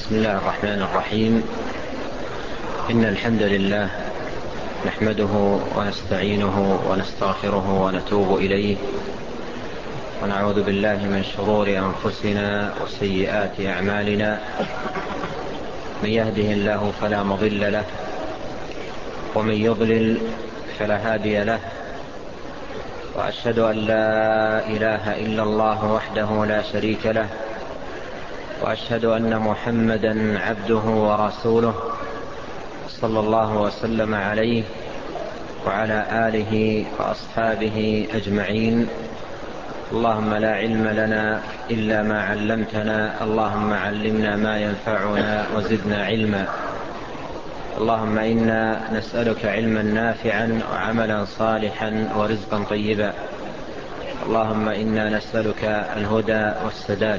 بسم الله الرحمن الرحيم. إن الحمد لله نحمده ونستعينه ونستغفره ونتوب إليه، ونعوذ بالله من شرور أنفسنا وسيئات أعمالنا. من يهده الله فلا مضل له، ومن يضلل فلا هادي له. وأشهد أن لا إله إلا الله وحده لا شريك له، وأشهد أن محمدا عبده ورسوله صلى الله وسلم عليه وعلى آله وأصحابه أجمعين. اللهم لا علم لنا إلا ما علمتنا، اللهم علمنا ما ينفعنا وزدنا علما. اللهم إنا نسألك علما نافعا وعملا صالحا ورزقا طيبا. اللهم إنا نسألك الهدى والسداد.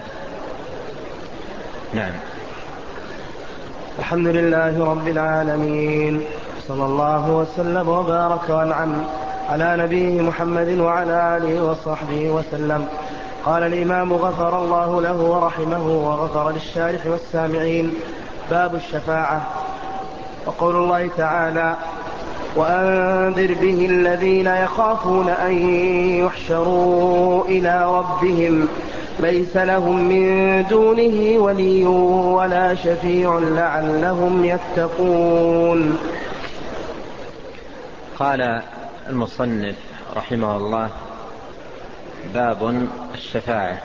نعم. الحمد لله رب العالمين، صلى الله وسلم وبارك وانعم على نبيه محمد وعلى آله وصحبه وسلم. قال الإمام غفر الله له ورحمه وغفر للشارح والسامعين: باب الشفاعة. وقول الله تعالى: وأنذر به الذين يخافون أن يحشروا إلى ربهم ليس لهم من دونه ولي ولا شفيع لعلهم يتقون. قال المصنف رحمه الله: باب الشفاعة.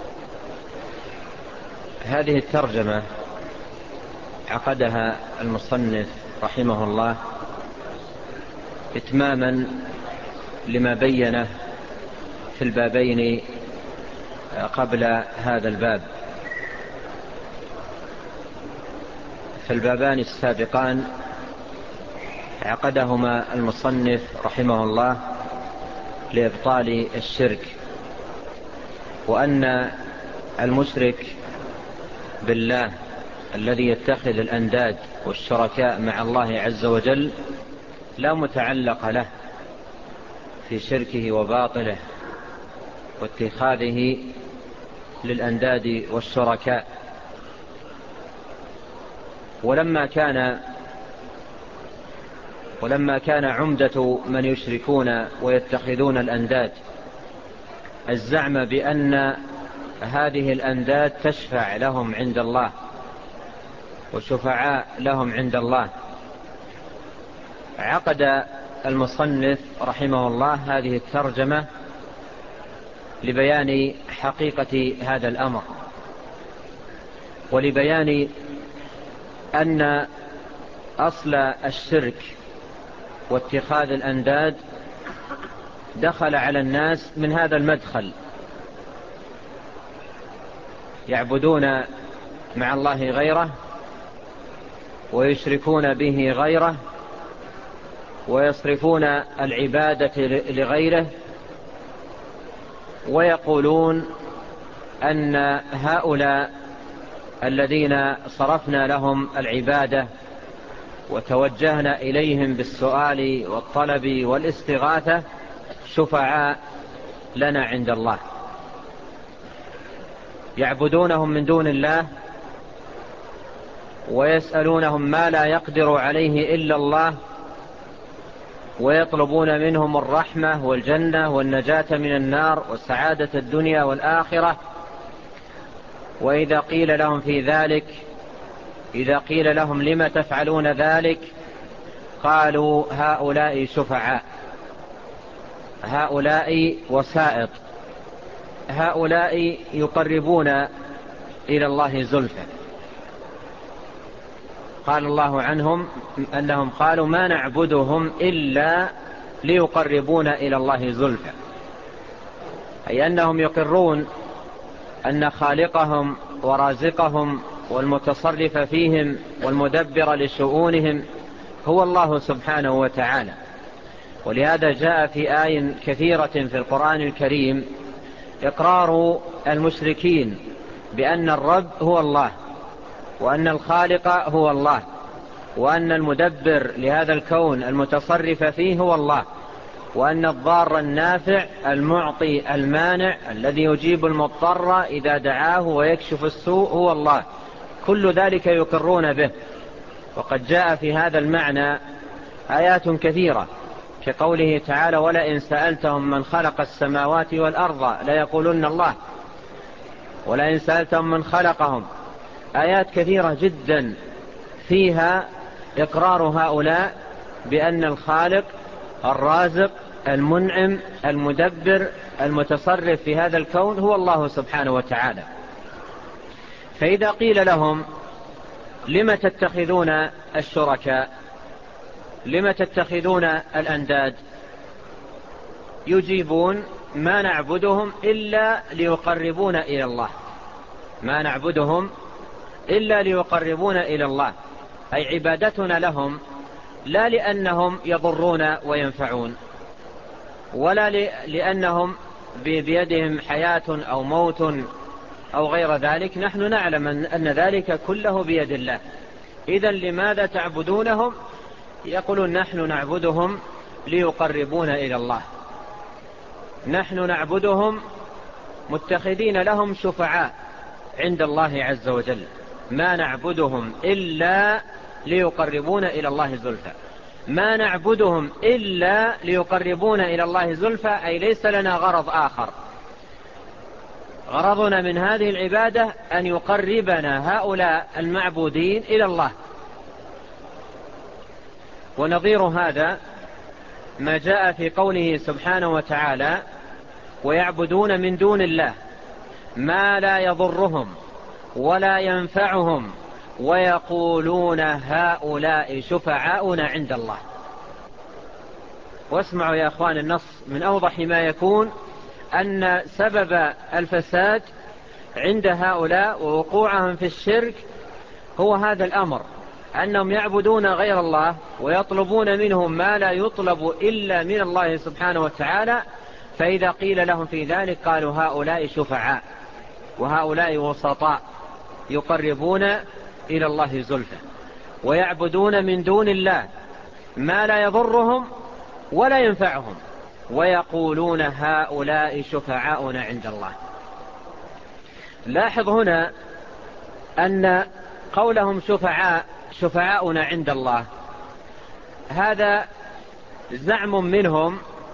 هذه الترجمة عقدها المصنف رحمه الله إتماما لما بينه في البابين قبل هذا الباب. فالبابان السابقان عقدهما المصنف رحمه الله لإبطال الشرك، وأن المشرك بالله الذي يتخذ الأنداد والشركاء مع الله عز وجل لا متعلق له في شركه وباطله واتخاذه للأنداد والشركاء. ولما كان عمدة من يشركون ويتخذون الأنداد الزعم بأن هذه الأنداد تشفع لهم عند الله وشفعاء لهم عند الله، عقد المصنف رحمه الله هذه الترجمة لبيان حقيقة هذا الأمر، ولبيان أن أصل الشرك واتخاذ الأنداد دخل على الناس من هذا المدخل: يعبدون مع الله غيره ويشركون به غيره ويصرفون العبادة لغيره، ويقولون أن هؤلاء الذين صرفنا لهم العبادة وتوجهنا إليهم بالسؤال والطلب والاستغاثة شفعاء لنا عند الله. يعبدونهم من دون الله ويسألونهم ما لا يقدر عليه إلا الله، ويطلبون منهم الرحمة والجنة والنجاة من النار وسعادة الدنيا والآخرة. وإذا قيل لهم في ذلك، إذا قيل لهم لم تفعلون ذلك، قالوا هؤلاء شفعاء، هؤلاء وسائط، هؤلاء يقربون إلى الله زلفى. قال الله عنهم أنهم قالوا ما نعبدهم إلا ليقربونا إلى الله زلفى، أي أنهم يقرون أن خالقهم ورازقهم والمتصرف فيهم والمدبر لشؤونهم هو الله سبحانه وتعالى. ولهذا جاء في آي كثيرة في القرآن الكريم إقرار المشركين بأن الرب هو الله، وأن الخالق هو الله، وأن المدبر لهذا الكون المتصرف فيه هو الله، وأن الضار النافع المعطي المانع الذي يجيب المضطر إذا دعاه ويكشف السوء هو الله. كل ذلك يقرون به. وقد جاء في هذا المعنى آيات كثيرة كقوله تعالى: ولئن سألتهم من خلق السماوات والأرض ليقولن الله، ولئن سألتهم من خلقهم. آيات كثيرة جدا فيها إقرار هؤلاء بأن الخالق الرازق المنعم المدبر المتصرف في هذا الكون هو الله سبحانه وتعالى. فإذا قيل لهم: لم تتخذون الشركاء، لم تتخذون الأنداد، يجيبون: ما نعبدهم إلا ليقربونا إلى الله، ما نعبدهم إلا ليقربونا إلى الله، أي عبادتنا لهم لا لأنهم يضرون وينفعون، ولا لأنهم بيدهم حياة أو موت أو غير ذلك. نحن نعلم أن ذلك كله بيد الله. إذن لماذا تعبدونهم؟ يقولون: نحن نعبدهم ليقربونا إلى الله، نحن نعبدهم متخذين لهم شفعاء عند الله عز وجل، ما نعبدهم إلا ليقربونا إلى الله زلفى. ما نعبدهم إلا ليقربونا إلى الله زلفى، أي ليس لنا غرض آخر. غرضنا من هذه العبادة أن يقربنا هؤلاء المعبودين إلى الله. ونظير هذا ما جاء في قوله سبحانه وتعالى: ويعبدون من دون الله ما لا يضرهم ولا ينفعهم ويقولون هؤلاء شفعاؤنا عند الله. واسمعوا يا أخوان، النص من أوضح ما يكون أن سبب الفساد عند هؤلاء ووقوعهم في الشرك هو هذا الأمر، أنهم يعبدون غير الله ويطلبون منهم ما لا يطلب إلا من الله سبحانه وتعالى. فإذا قيل لهم في ذلك قالوا: هؤلاء شفعاء وهؤلاء وسطاء يقربون إلى الله زلفى. ويعبدون من دون الله ما لا يضرهم ولا ينفعهم ويقولون هؤلاء شفعاؤنا عند الله. لاحظ هنا أن قولهم شفعاؤنا عند الله هذا زعم منهم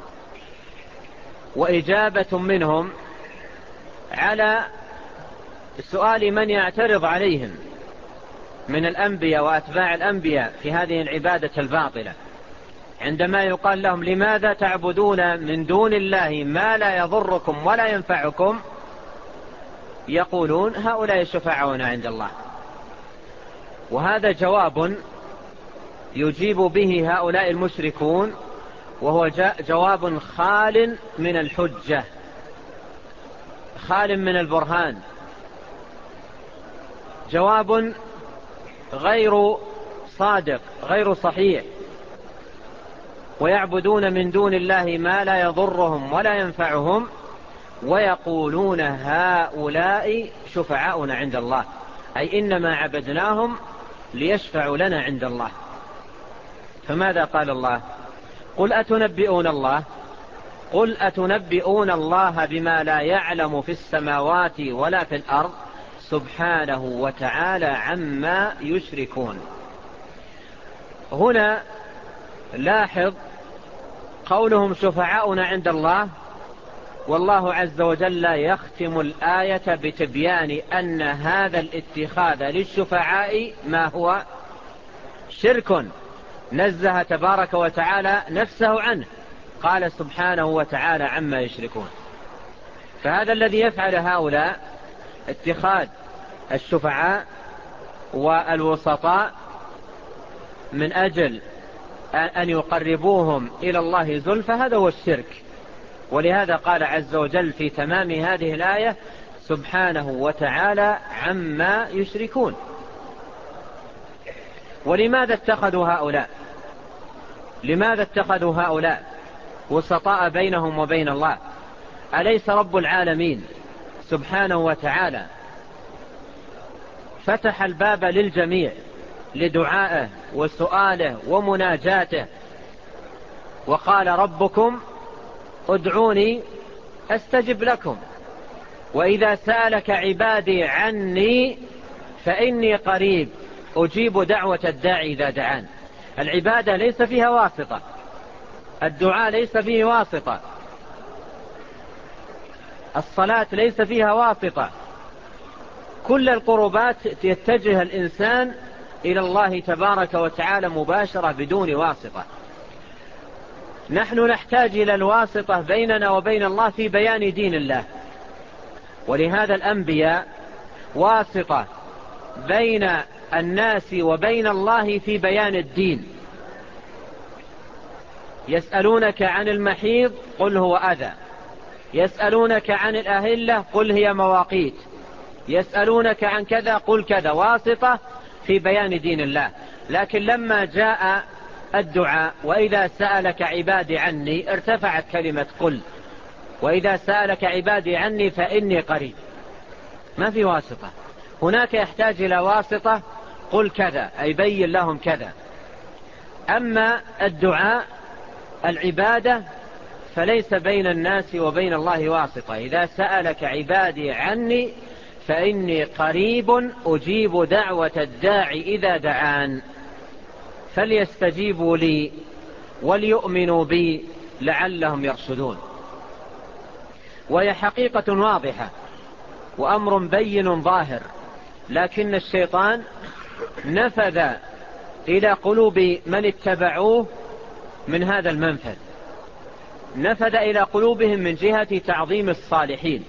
وإجابة منهم على سؤال من يعترض عليهم من الأنبياء وأتباع الأنبياء في هذه العبادة الباطلة، عندما يقال لهم: لماذا تعبدون من دون الله ما لا يضركم ولا ينفعكم؟ يقولون: هؤلاء شفعاؤنا عند الله. وهذا جواب يجيب به هؤلاء المشركون، وهو جواب خال من الحجة، خال من البرهان، جواب غير صادق غير صحيح. ويعبدون من دون الله ما لا يضرهم ولا ينفعهم ويقولون هؤلاء شفعاؤنا عند الله، أي إنما عبدناهم ليشفعوا لنا عند الله. فماذا قال الله؟ قل أتنبئون الله بما لا يعلم في السماوات ولا في الأرض سبحانه وتعالى عما يشركون. هنا لاحظ قولهم شفعاؤنا عند الله، والله عز وجل يختم الآية بتبيان أن هذا الاتخاذ للشفعاء ما هو شرك نزه تبارك وتعالى نفسه عنه. قال سبحانه وتعالى عما يشركون. فهذا الذي يفعل هؤلاء اتخاذ الشفعاء والوسطاء من أجل أن يقربوهم إلى الله زلفى، هذا هو الشرك. ولهذا قال عز وجل في تمام هذه الآية سبحانه وتعالى عما يشركون. ولماذا اتخذوا هؤلاء وسطاء بينهم وبين الله؟ أليس رب العالمين سبحانه وتعالى فتح الباب للجميع لدعائه وسؤاله ومناجاته، وقال: ربكم ادعوني أستجب لكم، وإذا سألك عبادي عني فإني قريب أجيب دعوة الداعي إذا دعان. العبادة ليس فيها واسطة، الدعاء ليس فيه واسطة، الصلاة ليس فيها واسطة، كل القربات يتجه الإنسان إلى الله تبارك وتعالى مباشرة بدون واسطة. نحن نحتاج إلى الواسطة بيننا وبين الله في بيان دين الله، ولهذا الأنبياء واسطة بين الناس وبين الله في بيان الدين. يسألونك عن المحيض قل هو أذى، يسألونك عن الأهلة قل هي مواقيت، يسألونك عن كذا قل كذا، واسطة في بيان دين الله. لكن لما جاء الدعاء وإذا سألك عبادي عني ارتفعت كلمة قل، وإذا سألك عبادي عني فإني قريب، ما في واسطة. هناك يحتاج إلى واسطة، قل كذا أي بين لهم كذا. أما الدعاء العبادة فليس بين الناس وبين الله واسطة. إذا سألك عبادي عني فإني قريب أجيب دعوة الداعي إذا دعان فليستجيبوا لي وليؤمنوا بي لعلهم يرشدون. وهي حقيقة واضحة وأمر بين ظاهر، لكن الشيطان نفذ إلى قلوب من اتبعوه من هذا المنفذ، نفذ إلى قلوبهم من جهة تعظيم الصالحين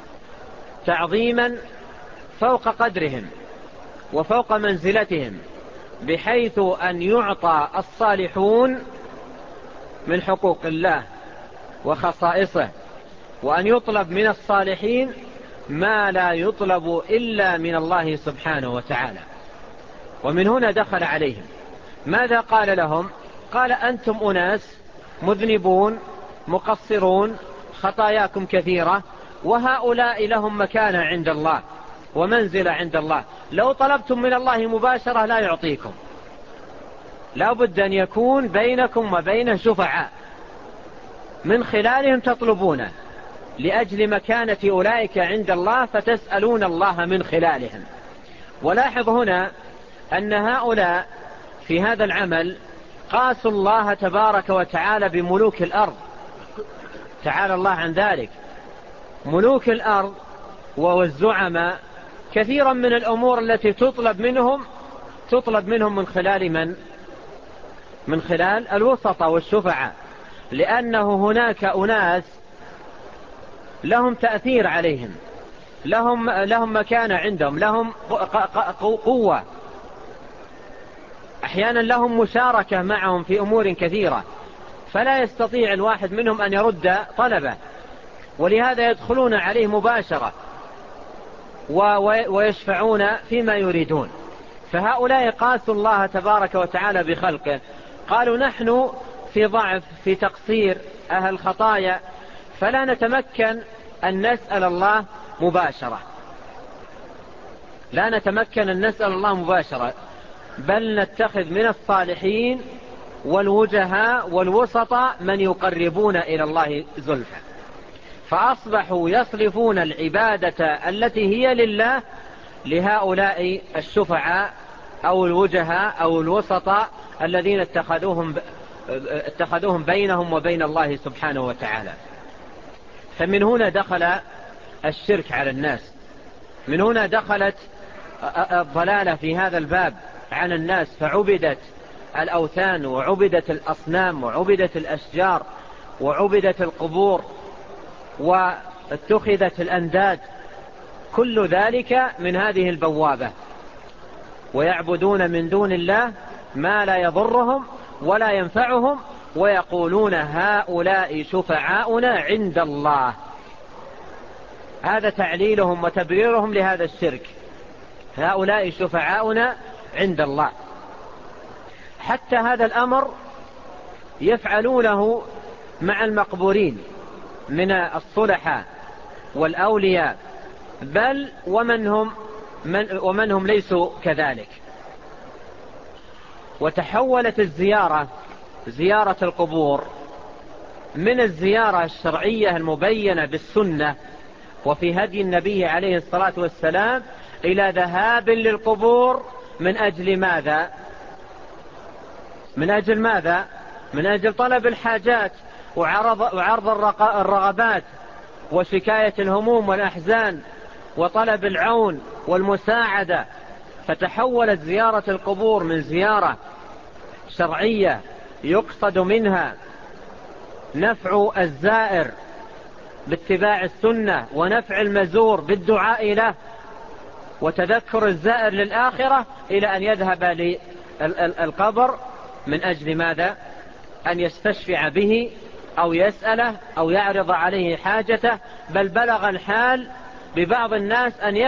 تعظيما فوق قدرهم وفوق منزلتهم، بحيث أن يعطى الصالحون من حقوق الله وخصائصه، وأن يطلب من الصالحين ما لا يطلب إلا من الله سبحانه وتعالى. ومن هنا دخل عليهم. ماذا قال لهم؟ قال أنتم أناس مذنبون مقصرون خطاياكم كثيرة، وهؤلاء لهم مكانة عند الله ومنزلة عند الله، لو طلبتم من الله مباشرة لا يعطيكم، لا بد أن يكون بينكم وبينه شفعاء من خلالهم تطلبونه لأجل مكانة أولئك عند الله، فتسألون الله من خلالهم. ولاحظ هنا أن هؤلاء في هذا العمل قاسوا الله تبارك وتعالى بملوك الأرض، تعالى الله عن ذلك. ملوك الأرض والزعماء كثيرا من الأمور التي تطلب منهم من خلال من خلال الوسطة والشفعاء، لأنه هناك أناس لهم تأثير عليهم، لهم مكانة عندهم، لهم قوة، أحيانا لهم مشاركة معهم في أمور كثيرة، فلا يستطيع الواحد منهم أن يرد طلبه، ولهذا يدخلون عليه مباشرة ويشفعون فيما يريدون. فهؤلاء قاسوا الله تبارك وتعالى بخلقه، قالوا نحن في ضعف في تقصير أهل خطايا، فلا نتمكن أن نسأل الله مباشرة، لا نتمكن أن نسأل الله مباشرة، بل نتخذ من الصالحين والوجهاء والوسطاء من يقربون إلى الله زلفى. فأصبحوا يصرفون العبادة التي هي لله لهؤلاء الشفعاء أو الوجهاء أو الوسطاء الذين اتخذوهم بينهم وبين الله سبحانه وتعالى. فمن هنا دخل الشرك على الناس، من هنا دخلت الضلالة في هذا الباب عن الناس، فعبدت الأوثان وعبدت الأصنام وعبدت الأشجار وعبدت القبور واتخذت الأنداد، كل ذلك من هذه البوابة. ويعبدون من دون الله ما لا يضرهم ولا ينفعهم ويقولون هؤلاء شفعاؤنا عند الله. هذا تعليلهم وتبريرهم لهذا الشرك، هؤلاء شفعاؤنا عند الله. حتى هذا الأمر يفعلونه مع المقبورين من الصلحاء والأولياء، بل ومن هم ليسوا كذلك. وتحولت الزيارة، زيارة القبور، من الزيارة الشرعية المبينة بالسنة وفي هدي النبي عليه الصلاة والسلام إلى ذهاب للقبور من أجل ماذا؟ من أجل ماذا؟ من أجل طلب الحاجات وعرض الرغبات وشكاية الهموم والأحزان وطلب العون والمساعدة. فتحولت زيارة القبور من زيارة شرعية يقصد منها نفع الزائر باتباع السنة ونفع المزور بالدعاء له وتذكر الزائر للآخرة، إلى أن يذهب للقبر من أجل ماذا؟ أن يستشفع به أو يسأله أو يعرض عليه حاجته. بل بلغ الحال ببعض الناس أن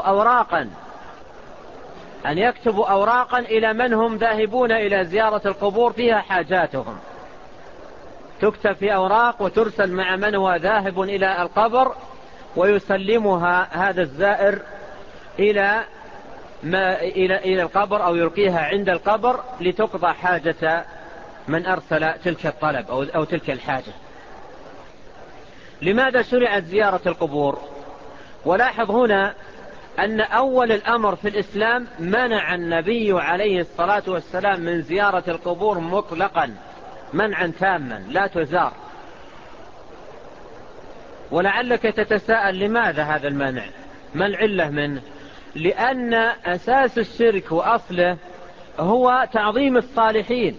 يكتبوا أوراقا إلى من هم ذاهبون إلى زيارة القبور فيها حاجاتهم، تكتب في أوراق وترسل مع من هو ذاهب إلى القبر، ويسلمها هذا الزائر إلى القبر أو يلقيها عند القبر لتقضى حاجة من أرسل تلك الطلب أو تلك الحاجة. لماذا شرعت زيارة القبور؟ ولاحظ هنا أن أول الأمر في الإسلام منع النبي عليه الصلاة والسلام من زيارة القبور مطلقا منعا تاما، لا تزار. ولعلك تتساءل لماذا هذا المنع؟ ما العلة منه؟ لأن أساس الشرك وأصله هو تعظيم الصالحين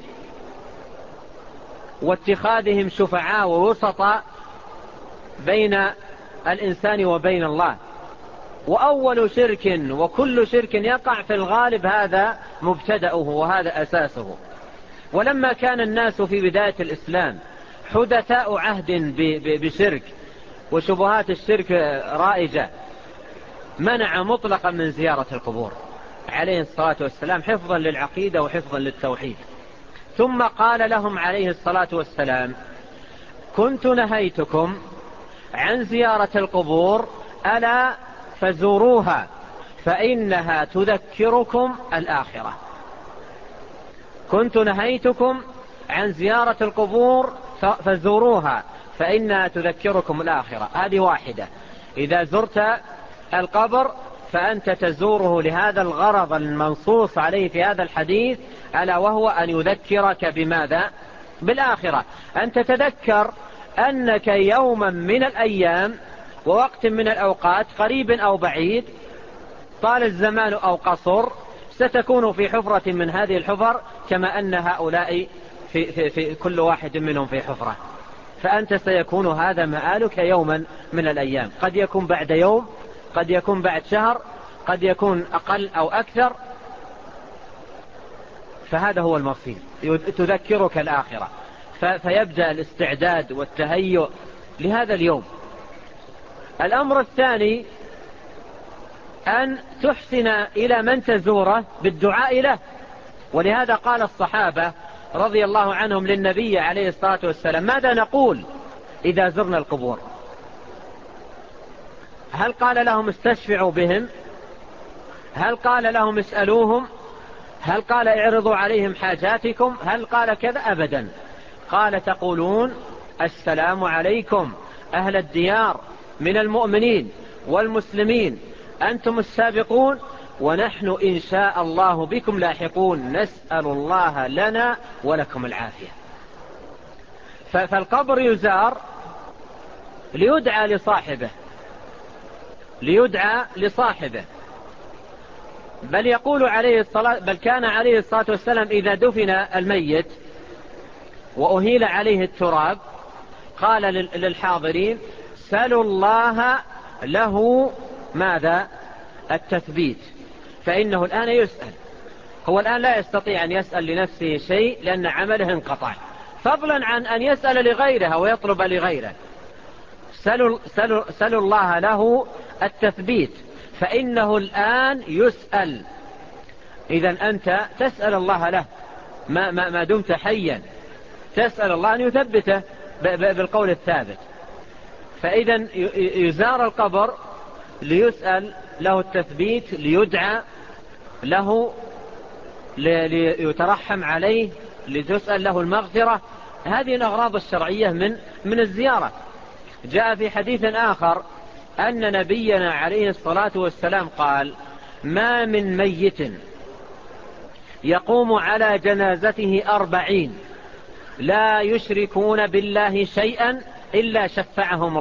واتخاذهم شفعاء ووسطاء بين الإنسان وبين الله. وأول شرك وكل شرك يقع في الغالب هذا مبتدأه وهذا أساسه. ولما كان الناس في بداية الإسلام حدثاء عهد بشرك وشبهات الشرك رائجة، منع مطلقا من زيارة القبور عليه الصلاة والسلام حفظا للعقيدة وحفظا للتوحيد. ثم قال لهم عليه الصلاة والسلام: كنت نهيتكم عن زيارة القبور ألا فزوروها فإنها تذكركم الآخرة. كنت نهيتكم عن زيارة القبور فزوروها فإنها تذكركم الآخرة. هذه واحدة. إذا زرت القبر فأنت تزوره لهذا الغرض المنصوص عليه في هذا الحديث، ألا وهو أن يذكرك بماذا؟ بالآخرة. أن تتذكر أنك يوما من الأيام ووقت من الأوقات قريب أو بعيد، طال الزمان أو قصر، ستكون في حفرة من هذه الحفر كما أن هؤلاء في كل واحد منهم في حفرة. فأنت سيكون هذا مآلك يوما من الأيام، قد يكون بعد يوم، قد يكون بعد شهر، قد يكون أقل أو أكثر. فهذا هو المصير، تذكرك الآخرة. فيبدأ الاستعداد والتهيؤ لهذا اليوم. الأمر الثاني أن تحسن إلى من تزوره بالدعاء له. ولهذا قال الصحابة رضي الله عنهم للنبي عليه الصلاة والسلام: ماذا نقول إذا زرنا القبور؟ هل قال لهم استشفعوا بهم؟ هل قال لهم اسألوهم؟ هل قال اعرضوا عليهم حاجاتكم؟ هل قال كذا؟ أبدا. قال: تقولون السلام عليكم أهل الديار من المؤمنين والمسلمين، أنتم السابقون ونحن إن شاء الله بكم لاحقون، نسأل الله لنا ولكم العافية. فالقبر يزار ليدعى لصاحبه. بل كان عليه الصلاة والسلام إذا دفن الميت وأهيل عليه التراب قال للحاضرين: سلوا الله له ماذا؟ التثبيت، فإنه الآن يسأل. هو الآن لا يستطيع أن يسأل لنفسه شيء لأن عمله انقطع، فضلا عن أن يسأل لغيره ويطلب لغيره. سلوا الله له التثبيت فإنه الآن يسأل. إذن أنت تسأل الله له ما دمت حيا، تسأل الله أن يثبته بالقول الثابت. فإذن يزار القبر ليسأل له التثبيت، ليدعى له، ليترحم عليه، لتسأل له المغفرة. هذه الأغراض الشرعية من الزيارة. جاء في حديث آخر أن نبينا عليه الصلاة والسلام قال: ما من ميت يقوم على جنازته 40 لا يشركون بالله شيئا إلا شفعهم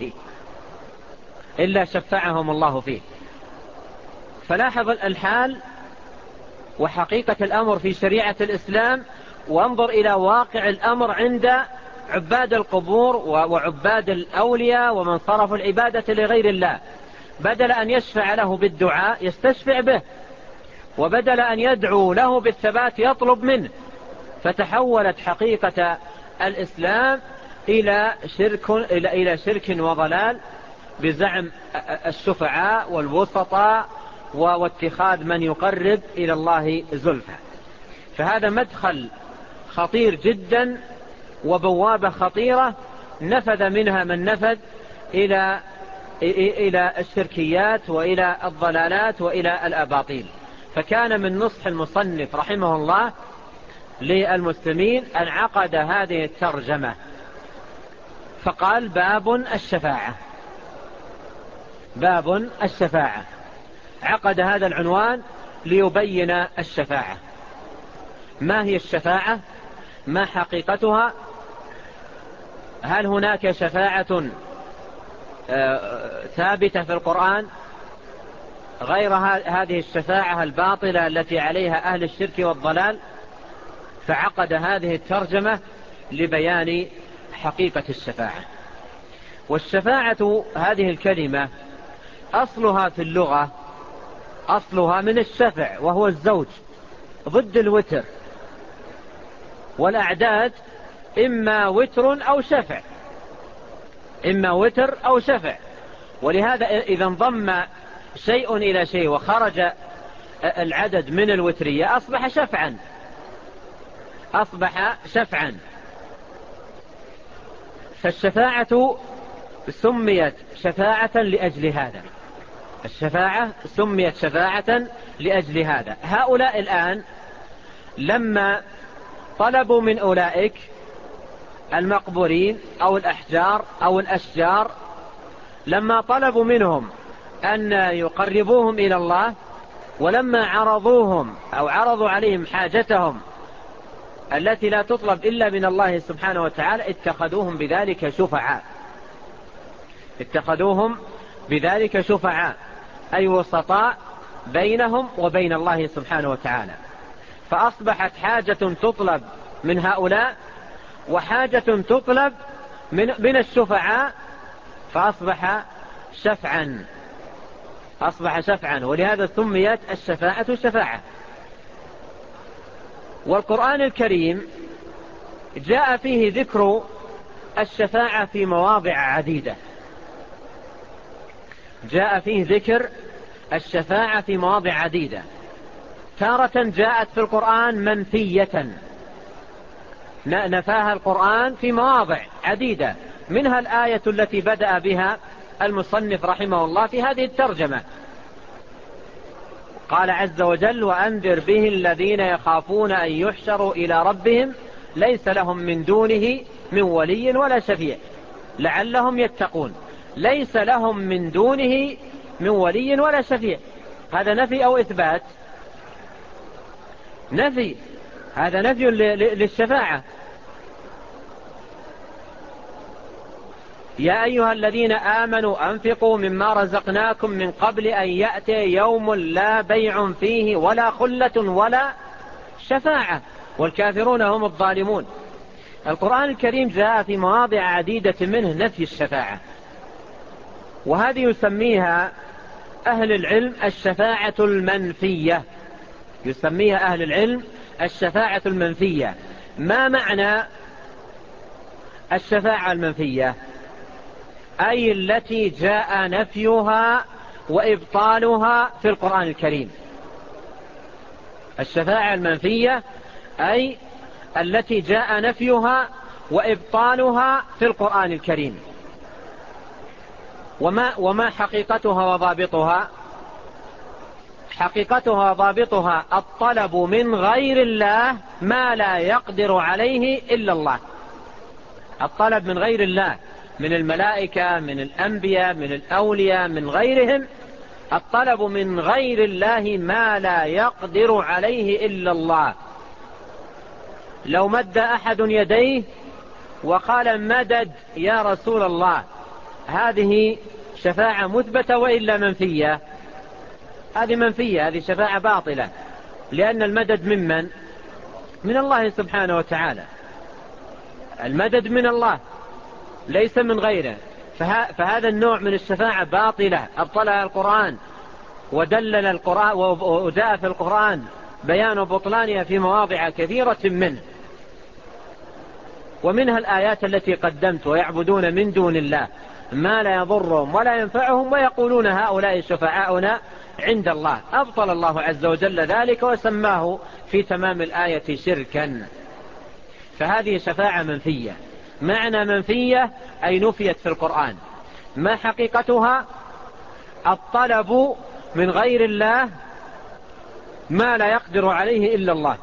الله فيه. فلاحظ الحال وحقيقة الأمر في شريعة الإسلام، وانظر إلى واقع الأمر عند عباد القبور وعباد الأولياء ومن صرفوا العبادة لغير الله. بدل أن يشفع له بالدعاء يستشفع به، وبدل أن يدعو له بالثبات يطلب منه. فتحولت حقيقة الإسلام إلى شرك وضلال بزعم الشفعاء والوسطاء واتخاذ من يقرب إلى الله زلفى. فهذا مدخل خطير جدا وبوابة خطيرة نفذ منها من نفذ إلى الشركيات وإلى الضلالات وإلى الأباطيل. فكان من نصح المصنف رحمه الله للمسلمين أن عقد هذه الترجمة فقال باب الشفاعة. عقد هذا العنوان ليبين الشفاعة. ما هي الشفاعة؟ ما حقيقتها؟ هل هناك شفاعة ثابتة في القرآن غير هذه الشفاعة الباطلة التي عليها أهل الشرك والضلال؟ فعقد هذه الترجمة لبيان حقيقة الشفاعة. والشفاعة هذه الكلمة أصلها في اللغة أصلها من الشفع وهو الزوج ضد الوتر، والأعداد إما وتر أو شفع. ولهذا إذا انضم شيء إلى شيء وخرج العدد من الوترية أصبح شفعا. فالشفاعة سميت شفاعة لأجل هذا. الشفاعة سميت شفاعة لأجل هذا. هؤلاء الآن لما طلبوا من أولئك المقبورين أو الأحجار أو الأشجار، لما طلبوا منهم أن يقربوهم إلى الله، ولما عرضوا عليهم حاجتهم التي لا تطلب إلا من الله سبحانه وتعالى، اتخذوهم بذلك شفعاء أي وسطاء بينهم وبين الله سبحانه وتعالى. فأصبحت حاجة تطلب من هؤلاء وحاجة تطلب من الشفعاء، فأصبح شفعا. ولهذا سميت الشفاعة شفاعة. والقرآن الكريم جاء فيه ذكر الشفاعة في مواضع عديدة. تارة جاءت في القرآن منفية، نفاها القرآن في مواضع عديدة، منها الآية التي بدأ بها المصنف رحمه الله في هذه الترجمة. قال عز وجل: وأنذر به الذين يخافون أن يحشروا إلى ربهم ليس لهم من دونه من ولي ولا شفيع لعلهم يتقون. ليس لهم من دونه من ولي ولا شفيع، هذا نفي أو إثبات؟ نفي. هذا نفي للشفاعة. يا أيها الذين آمنوا أنفقوا مما رزقناكم من قبل أن يأتي يوم لا بيع فيه ولا خلة ولا شفاعة والكافرون هم الظالمون. القرآن الكريم جاء في مواضع عديدة منه نفي الشفاعة، وهذه يسميها أهل العلم الشفاعة المنفية. ما معنى الشفاعة المنفية؟ أي التي جاء نفيها وإبطالها في القرآن الكريم. الشفاعة المنفية أي التي جاء نفيها وإبطالها في القرآن الكريم. وما حقيقتها وضابطها؟ حقيقتها وضابطها الطلب من غير الله ما لا يقدر عليه إلا الله. الطلب من غير الله، من الملائكة، من الأنبياء، من الأولياء، من غيرهم، الطلب من غير الله ما لا يقدر عليه إلا الله. لو مد أحد يديه وقال مدد يا رسول الله، هذه شفاعة مثبتة وإلا منفية؟ هذه منفية، هذه شفاعة باطلة، لأن المدد ممن؟ من الله سبحانه وتعالى. المدد من الله ليس من غيره، فهذا النوع من الشفاعة باطلة أبطلها القرآن ودلل القرآن، وجاء في القرآن بيان بطلانها في مواضع كثيرة منه، ومنها الآيات التي قدمت: ويعبدون من دون الله ما لا يضرهم ولا ينفعهم ويقولون هؤلاء شفعاؤنا عند الله. أبطل الله عز وجل ذلك وسماه في تمام الآية شركا. فهذه شفاعة منفية. معنى منفية أي نفيت في القرآن. ما حقيقتها؟ الطلب من غير الله ما لا يقدر عليه إلا الله.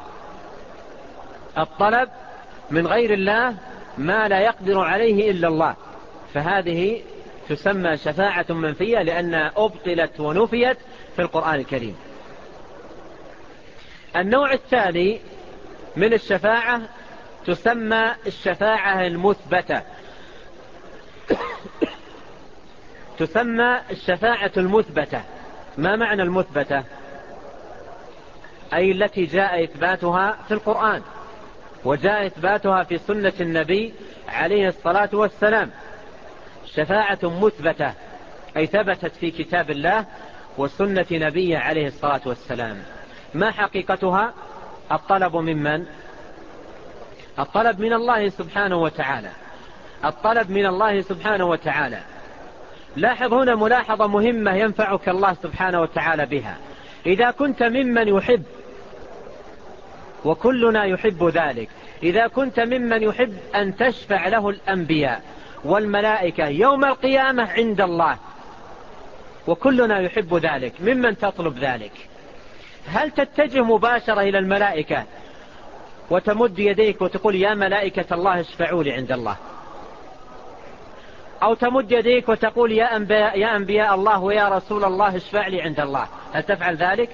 الطلب من غير الله ما لا يقدر عليه إلا الله، فهذه تسمى شفاعة منفية لأنها أبطلت ونفيت في القرآن الكريم. النوع الثاني من الشفاعة تسمى الشفاعة المثبتة. تسمى الشفاعة المثبتة. ما معنى المثبتة؟ أي التي جاء إثباتها في القرآن وجاء إثباتها في سنة النبي عليه الصلاة والسلام. شفاعة مثبتة أي ثبتت في كتاب الله وسنة نبيه عليه الصلاة والسلام. ما حقيقتها؟ الطلب ممن؟ الطلب من الله سبحانه وتعالى. الطلب من الله سبحانه وتعالى. لاحظ هنا ملاحظة مهمة ينفعك الله سبحانه وتعالى بها. إذا كنت ممن يحب، وكلنا يحب ذلك، إذا كنت ممن يحب أن تشفع له الأنبياء والملائكة يوم القيامة عند الله، وكلنا يحب ذلك، ممن تطلب ذلك؟ هل تتجه مباشرة إلى الملائكة وتمد يديك وتقول يا ملائكة الله اشفعوا لي عند الله، أو تمد يديك وتقول يا أنبياء الله ويا رسول الله اشفع لي عند الله؟ هل تفعل ذلك؟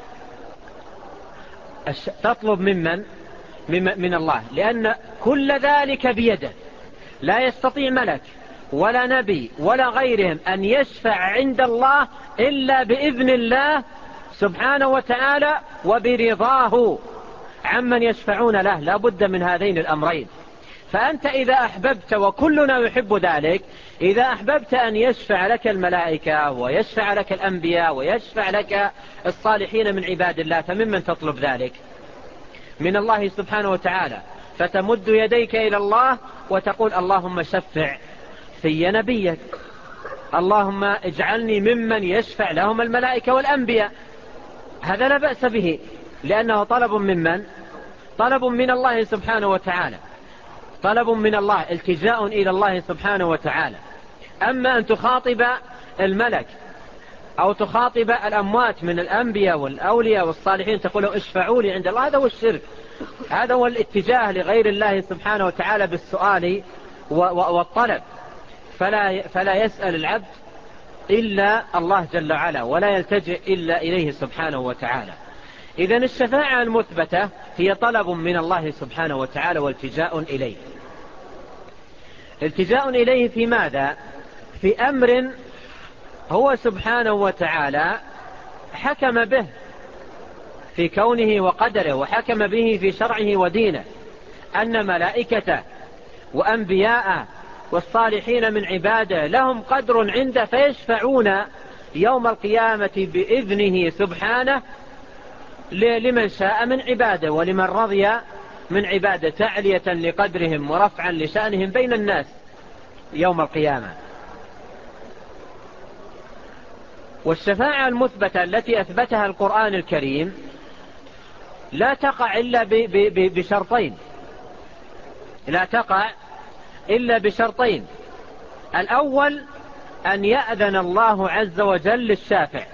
تطلب من الله، لأن كل ذلك بيده. لا يستطيع ملك ولا نبي ولا غيرهم أن يشفع عند الله إلا بإذن الله سبحانه وتعالى وبرضاه عمن يشفعون له. لا بد من هذين الأمرين. فأنت إذا أحببت، وكلنا يحب ذلك، إذا أحببت أن يشفع لك الملائكة ويشفع لك الأنبياء ويشفع لك الصالحين من عباد الله، فممن تطلب ذلك؟ من الله سبحانه وتعالى. فتمد يديك إلى الله وتقول اللهم شفع في نبيك، اللهم اجعلني ممن يشفع لهم الملائكة والأنبياء. هذا لا بأس به، لأنه طلب ممن؟ طلب من الله سبحانه وتعالى، طلب من الله، التجاء إلى الله سبحانه وتعالى. أما أن تخاطب الملك أو تخاطب الأموات من الأنبياء والأولياء والصالحين تقول اشفعوا لي عند الله، هذا هو الشرك. هذا هو الاتجاه لغير الله سبحانه وتعالى بالسؤال والطلب. فلا يسأل العبد إلا الله جل وعلا، ولا يلتجئ إلا إليه سبحانه وتعالى. إذن الشفاعة المثبتة هي طلب من الله سبحانه وتعالى والتجاء إليه. التجاء إليه في ماذا؟ في أمر هو سبحانه وتعالى حكم به في كونه وقدره، وحكم به في شرعه ودينه، أن ملائكته وأنبياءه والصالحين من عباده لهم قدر عنده، فيشفعون يوم القيامة بإذنه سبحانه لمن شاء من عباده ولمن رضي من عباده، تعلية لقدرهم ورفعا لشأنهم بين الناس يوم القيامة. والشفاعة المثبتة التي أثبتها القرآن الكريم لا تقع إلا بشرطين، لا تقع إلا بشرطين. الأول أن يأذن الله عز وجل للشافع.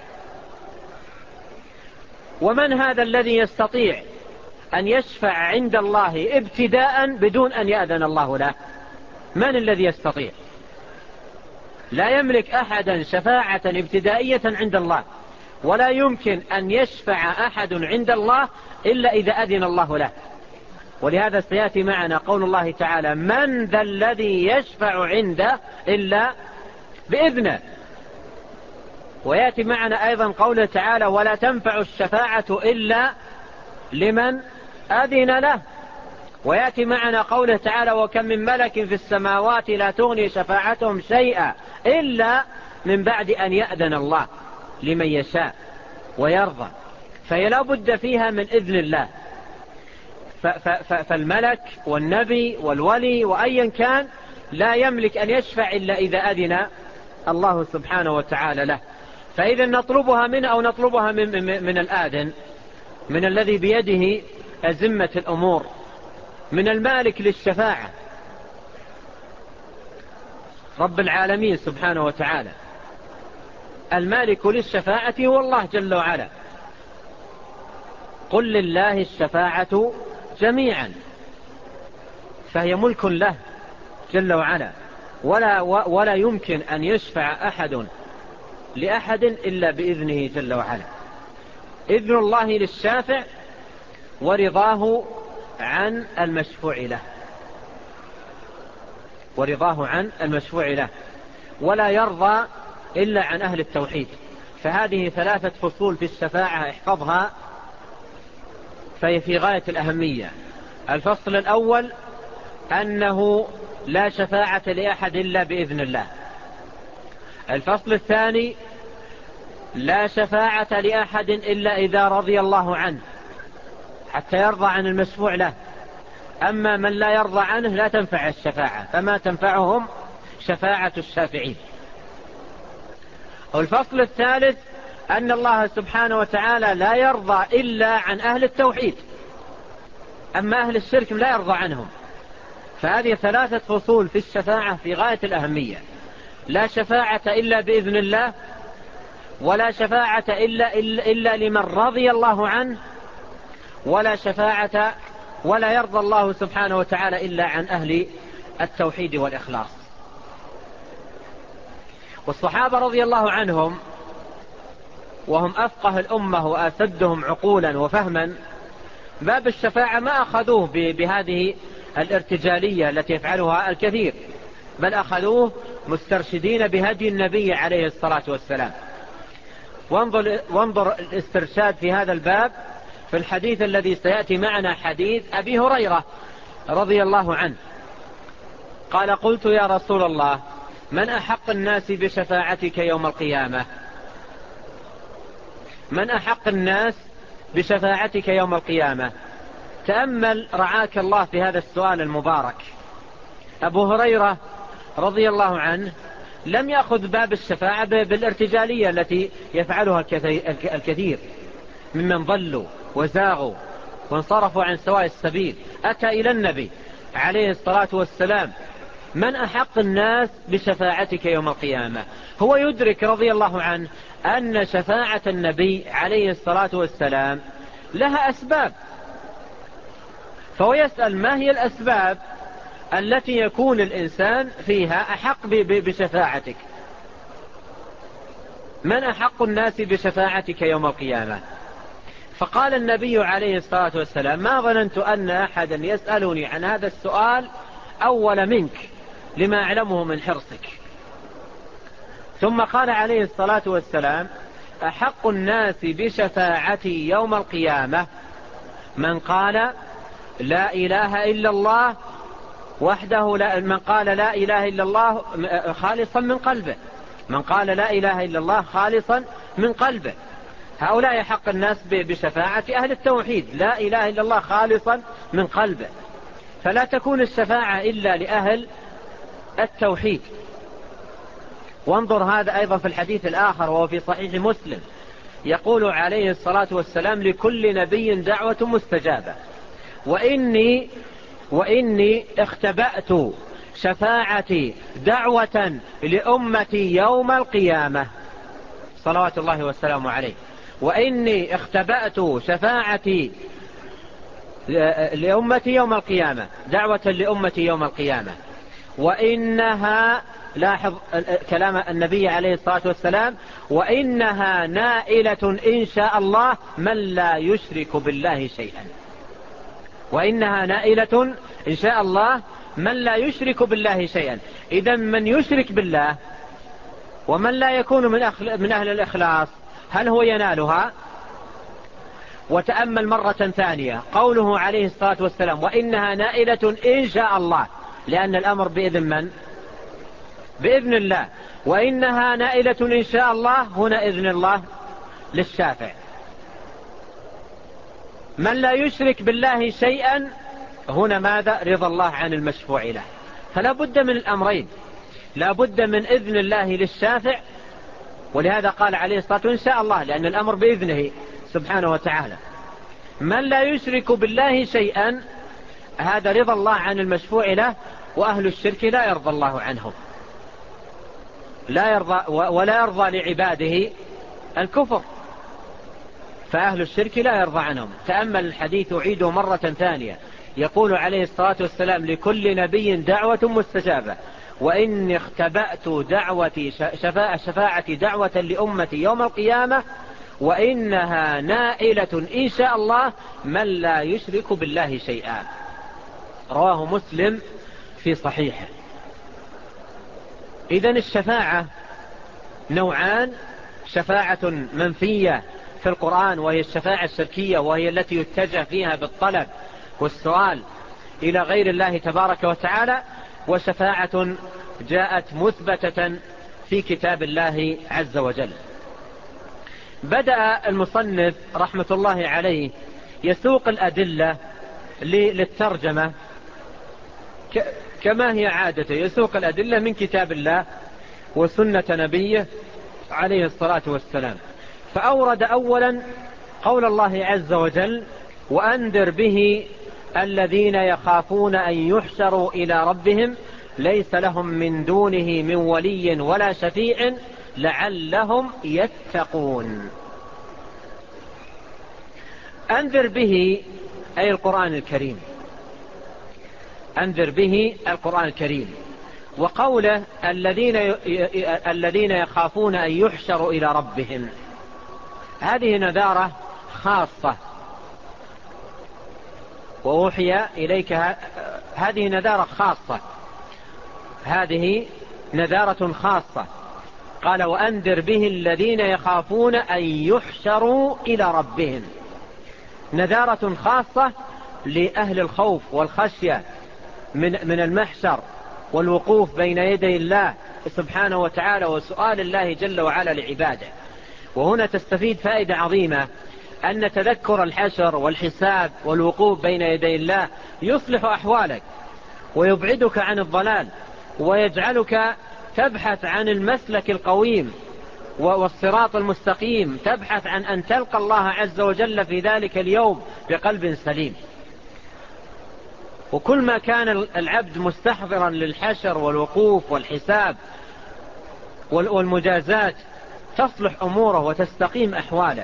ومن هذا الذي يستطيع أن يشفع عند الله ابتداء بدون أن يأذن الله له؟ من الذي يستطيع؟ لا يملك أحدا شفاعة ابتدائية عند الله، ولا يمكن أن يشفع أحد عند الله إلا إذا أذن الله له. ولهذا سيأتي معنا قول الله تعالى: من ذا الذي يشفع عنده إلا بإذنه. ويأتي معنا أيضا قوله تعالى: ولا تنفع الشفاعة إلا لمن أذن له. ويأتي معنا قوله تعالى: وكم من ملك في السماوات لا تغني شفاعتهم شيئا إلا من بعد أن يأذن الله لمن يشاء ويرضى. فهي لا بد فيها من إذن الله. فالملك والنبي والولي وأيا كان لا يملك أن يشفع إلا إذا أذن الله سبحانه وتعالى له. فإذا نطلبها منه أو نطلبها من الآذن، من الذي بيده أزمة الأمور، من المالك للشفاعة رب العالمين سبحانه وتعالى. المالك للشفاعة هو الله جل وعلا. قل لله الشفاعة جميعا، فهي ملك له جل وعلا، ولا يمكن أن يشفع أحد لأحد إلا بإذنه جل وعلا. إذن الله للشافع ورضاه عن المشفوع له، ورضاه عن المشفوع له، ولا يرضى إلا عن أهل التوحيد. فهذه 3 فصول في الشفاعة احفظها، فهي في غاية الأهمية. الفصل الأول أنه لا شفاعة لأحد إلا بإذن الله. الفصل الثاني لا شفاعة لأحد إلا إذا رضي الله عنه حتى يرضى عن المشفوع له. أما من لا يرضى عنه لا تنفع الشفاعة، فما تنفعهم شفاعة الشافعين. والفصل الثالث أن الله سبحانه وتعالى لا يرضى إلا عن أهل التوحيد، أما أهل الشرك لا يرضى عنهم. فهذه 3 فصول في الشفاعة في غاية الأهمية: لا شفاعة إلا بإذن الله، ولا شفاعة إلا لمن رضي الله عنه، ولا يرضى الله سبحانه وتعالى إلا عن أهل التوحيد والإخلاص. والصحابة رضي الله عنهم وهم أفقه الأمة وأسدهم عقولا وفهما، باب الشفاعة ما أخذوه بهذه الارتجالية التي يفعلها الكثير، بل أخذوه مسترشدين بهدي النبي عليه الصلاة والسلام. وانظر الاسترشاد في هذا الباب في الحديث الذي سيأتي معنا، حديث أبي هريرة رضي الله عنه قال: قلت يا رسول الله من أحق الناس بشفاعتك يوم القيامة؟ من أحق الناس بشفاعتك يوم القيامة؟ تأمل رعاك الله في هذا السؤال المبارك. أبو هريرة رضي الله عنه لم يأخذ باب الشفاعة بالارتجالية التي يفعلها الكثير ممن ضلوا وزاغوا وانصرفوا عن سواء السبيل. أتى إلى النبي عليه الصلاة والسلام: من أحق الناس بشفاعتك يوم القيامة؟ هو يدرك رضي الله عنه أن شفاعة النبي عليه الصلاة والسلام لها أسباب، فهو يسأل: ما هي الأسباب التي يكون الإنسان فيها أحق بشفاعتك؟ من أحق الناس بشفاعتك يوم القيامة؟ فقال النبي عليه الصلاة والسلام: ما ظننت أن أحدا يسألني عن هذا السؤال أول منك لما أعلمه من حرصك. ثم قال عليه الصلاة والسلام: أحق الناس بشفاعتي يوم القيامة من قال لا إله إلا الله وحده من قال لا إله إلا الله خالصا من قلبه، من قال لا إله إلا الله خالصا من قلبه. هؤلاء يحق الناس بشفاعة أهل التوحيد، لا إله إلا الله خالصا من قلبه، فلا تكون الشفاعة إلا لأهل التوحيد. وانظر هذا أيضا في الحديث الآخر وهو في صحيح مسلم، يقول عليه الصلاة والسلام: لكل نبي دعوة مستجابة، وإني اختبأت شفاعتي دعوة لأمتي يوم القيامة صلوات الله وسلامه عليه. وإني اختبأت شفاعتي لأمتي يوم القيامة، دعوة لأمتي يوم القيامة. وإنها، لاحظ كلام النبي عليه الصلاة والسلام، وإنها نائلة إن شاء الله من لا يشرك بالله شيئا. وإنها نائلة إن شاء الله من لا يشرك بالله شيئا. إذا من يشرك بالله ومن لا يكون من أهل الإخلاص هل هو ينالها؟ وتأمل مرة ثانية قوله عليه الصلاة والسلام وإنها نائلة إن شاء الله، لأن الأمر بإذن من؟ بإذن الله. وإنها نائلة إن شاء الله، هنا إذن الله للشافع. من لا يشرك بالله شيئا، هنا ماذا؟ رضا الله عن المشفوع له. فلا بد من الأمرين، لا بد من إذن الله للشافع، ولهذا قال عليه الصلاة والسلام إن شاء الله، لأن الأمر بإذنه سبحانه وتعالى. من لا يشرك بالله شيئا، هذا رضا الله عن المشفوع له، وأهل الشرك لا يرضى الله عنهم، لا يرضى ولا يرضى لعباده الكفر، فأهل الشرك لا يرضى عنهم. تأمل الحديث أعيده مرة ثانية، يقول عليه الصلاة والسلام لكل نبي دعوة مستجابة، وإني اختبأت دعوتي شفاعة دعوة لأمتي يوم القيامة، وإنها نائلة إن شاء الله من لا يشرك بالله شيئا. رواه مسلم في صحيحه. إذن الشفاعة نوعان: شفاعة منفية في القرآن وهي الشفاعة الشركية، وهي التي يتجه فيها بالطلب والسؤال إلى غير الله تبارك وتعالى، وشفاعة جاءت مثبتة في كتاب الله عز وجل. بدأ المصنف رحمة الله عليه يسوق الأدلة للترجمة كما هي عادته، يسوق الأدلة من كتاب الله وسنة نبيه عليه الصلاة والسلام. فأورد أولا قول الله عز وجل وأنذر به الذين يخافون أن يحشروا إلى ربهم ليس لهم من دونه من ولي ولا شفيع لعلهم يتقون. أنذر به أي القرآن الكريم، أنذر به القرآن الكريم. وقوله الذين يخافون أن يحشروا إلى ربهم، هذه نذارة خاصة، وأوحي إليك هذه نذارة خاصة، هذه نذارة خاصة. قال وأنذر به الذين يخافون أن يحشروا إلى ربهم، نذارة خاصة لأهل الخوف والخشية من المحشر والوقوف بين يدي الله سبحانه وتعالى وسؤال الله جل وعلا لعباده. وهنا تستفيد فائدة عظيمة، أن تذكر الحشر والحساب والوقوف بين يدي الله يصلح أحوالك ويبعدك عن الضلال، ويجعلك تبحث عن المسلك القويم والصراط المستقيم، تبحث عن أن تلقى الله عز وجل في ذلك اليوم بقلب سليم. وكل ما كان العبد مستحضرا للحشر والوقوف والحساب والمجازات تصلح أموره وتستقيم أحواله.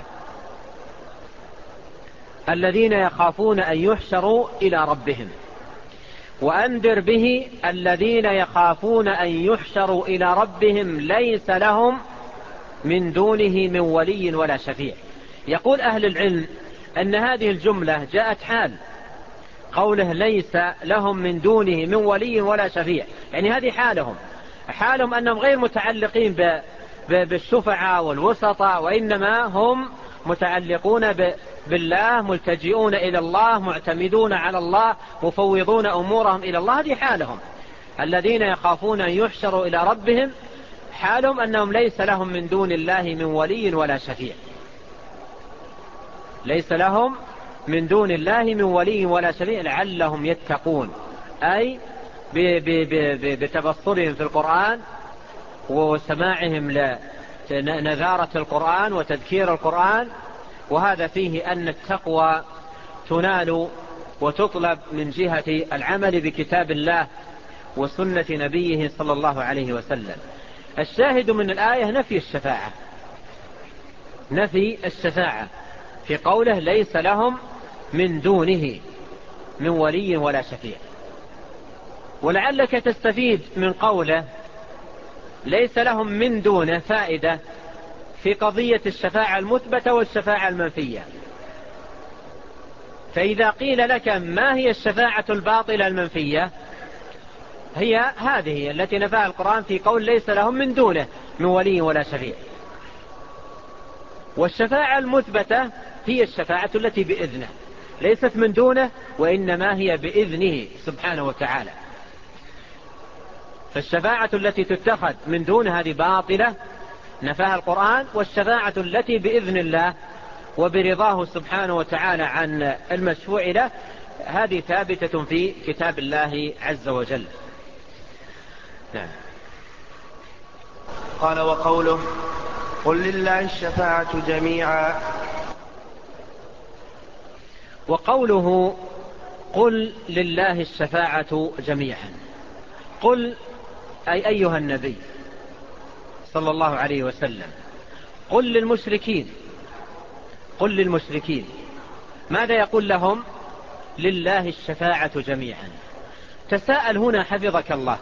الذين يخافون أن يحشروا إلى ربهم، وأنذر به الذين يخافون أن يحشروا إلى ربهم ليس لهم من دونه من ولي ولا شفيع. يقول أهل العلم أن هذه الجملة جاءت حال قوله ليس لهم من دونه من ولي ولا شفيع، يعني هذه حالهم أنهم غير متعلقين بالشفعاء والوسطاء، وإنما هم متعلقون بالله، ملتجئون إلى الله، معتمدون على الله، مفوضون أمورهم إلى الله. هذه حالهم. الذين يخافون أن يحشروا إلى ربهم حالهم أنهم ليس لهم من دون الله من ولي ولا شفيع، ليس لهم من دون الله من ولي ولا شفيع لعلهم يتقون، أي بتبصرهم في القرآن وسماعهم لنذارة القرآن وتذكير القرآن. وهذا فيه أن التقوى تنال وتطلب من جهة العمل بكتاب الله وسنة نبيه صلى الله عليه وسلم. الشاهد من الآية نفي الشفاعة، نفي الشفاعة في قوله ليس لهم من دونه من ولي ولا شفيع. ولعلك تستفيد من قوله ليس لهم من دونه فائدة في قضية الشفاعة المثبتة والشفاعة المنفية. فإذا قيل لك ما هي الشفاعة الباطلة المنفية، هي هذه التي نفاها القرآن في قول ليس لهم من دونه من ولي ولا شفيع. والشفاعة المثبتة هي الشفاعة التي بإذنه، ليست من دونه وإنما هي بإذنه سبحانه وتعالى. فالشفاعة التي تتخذ من دون هذه باطلة نفاها القرآن، والشفاعة التي بإذن الله وبرضاه سبحانه وتعالى عن المشفوع له هذه ثابتة في كتاب الله عز وجل. نعم. قال وقوله قل لله الشفاعة جميعا. وقوله قل لله الشفاعة جميعا، قل أي أيها النبي صلى الله عليه وسلم قل للمشركين، قل للمشركين ماذا يقول لهم؟ لله الشفاعة جميعا. تساءل هنا حفظك الله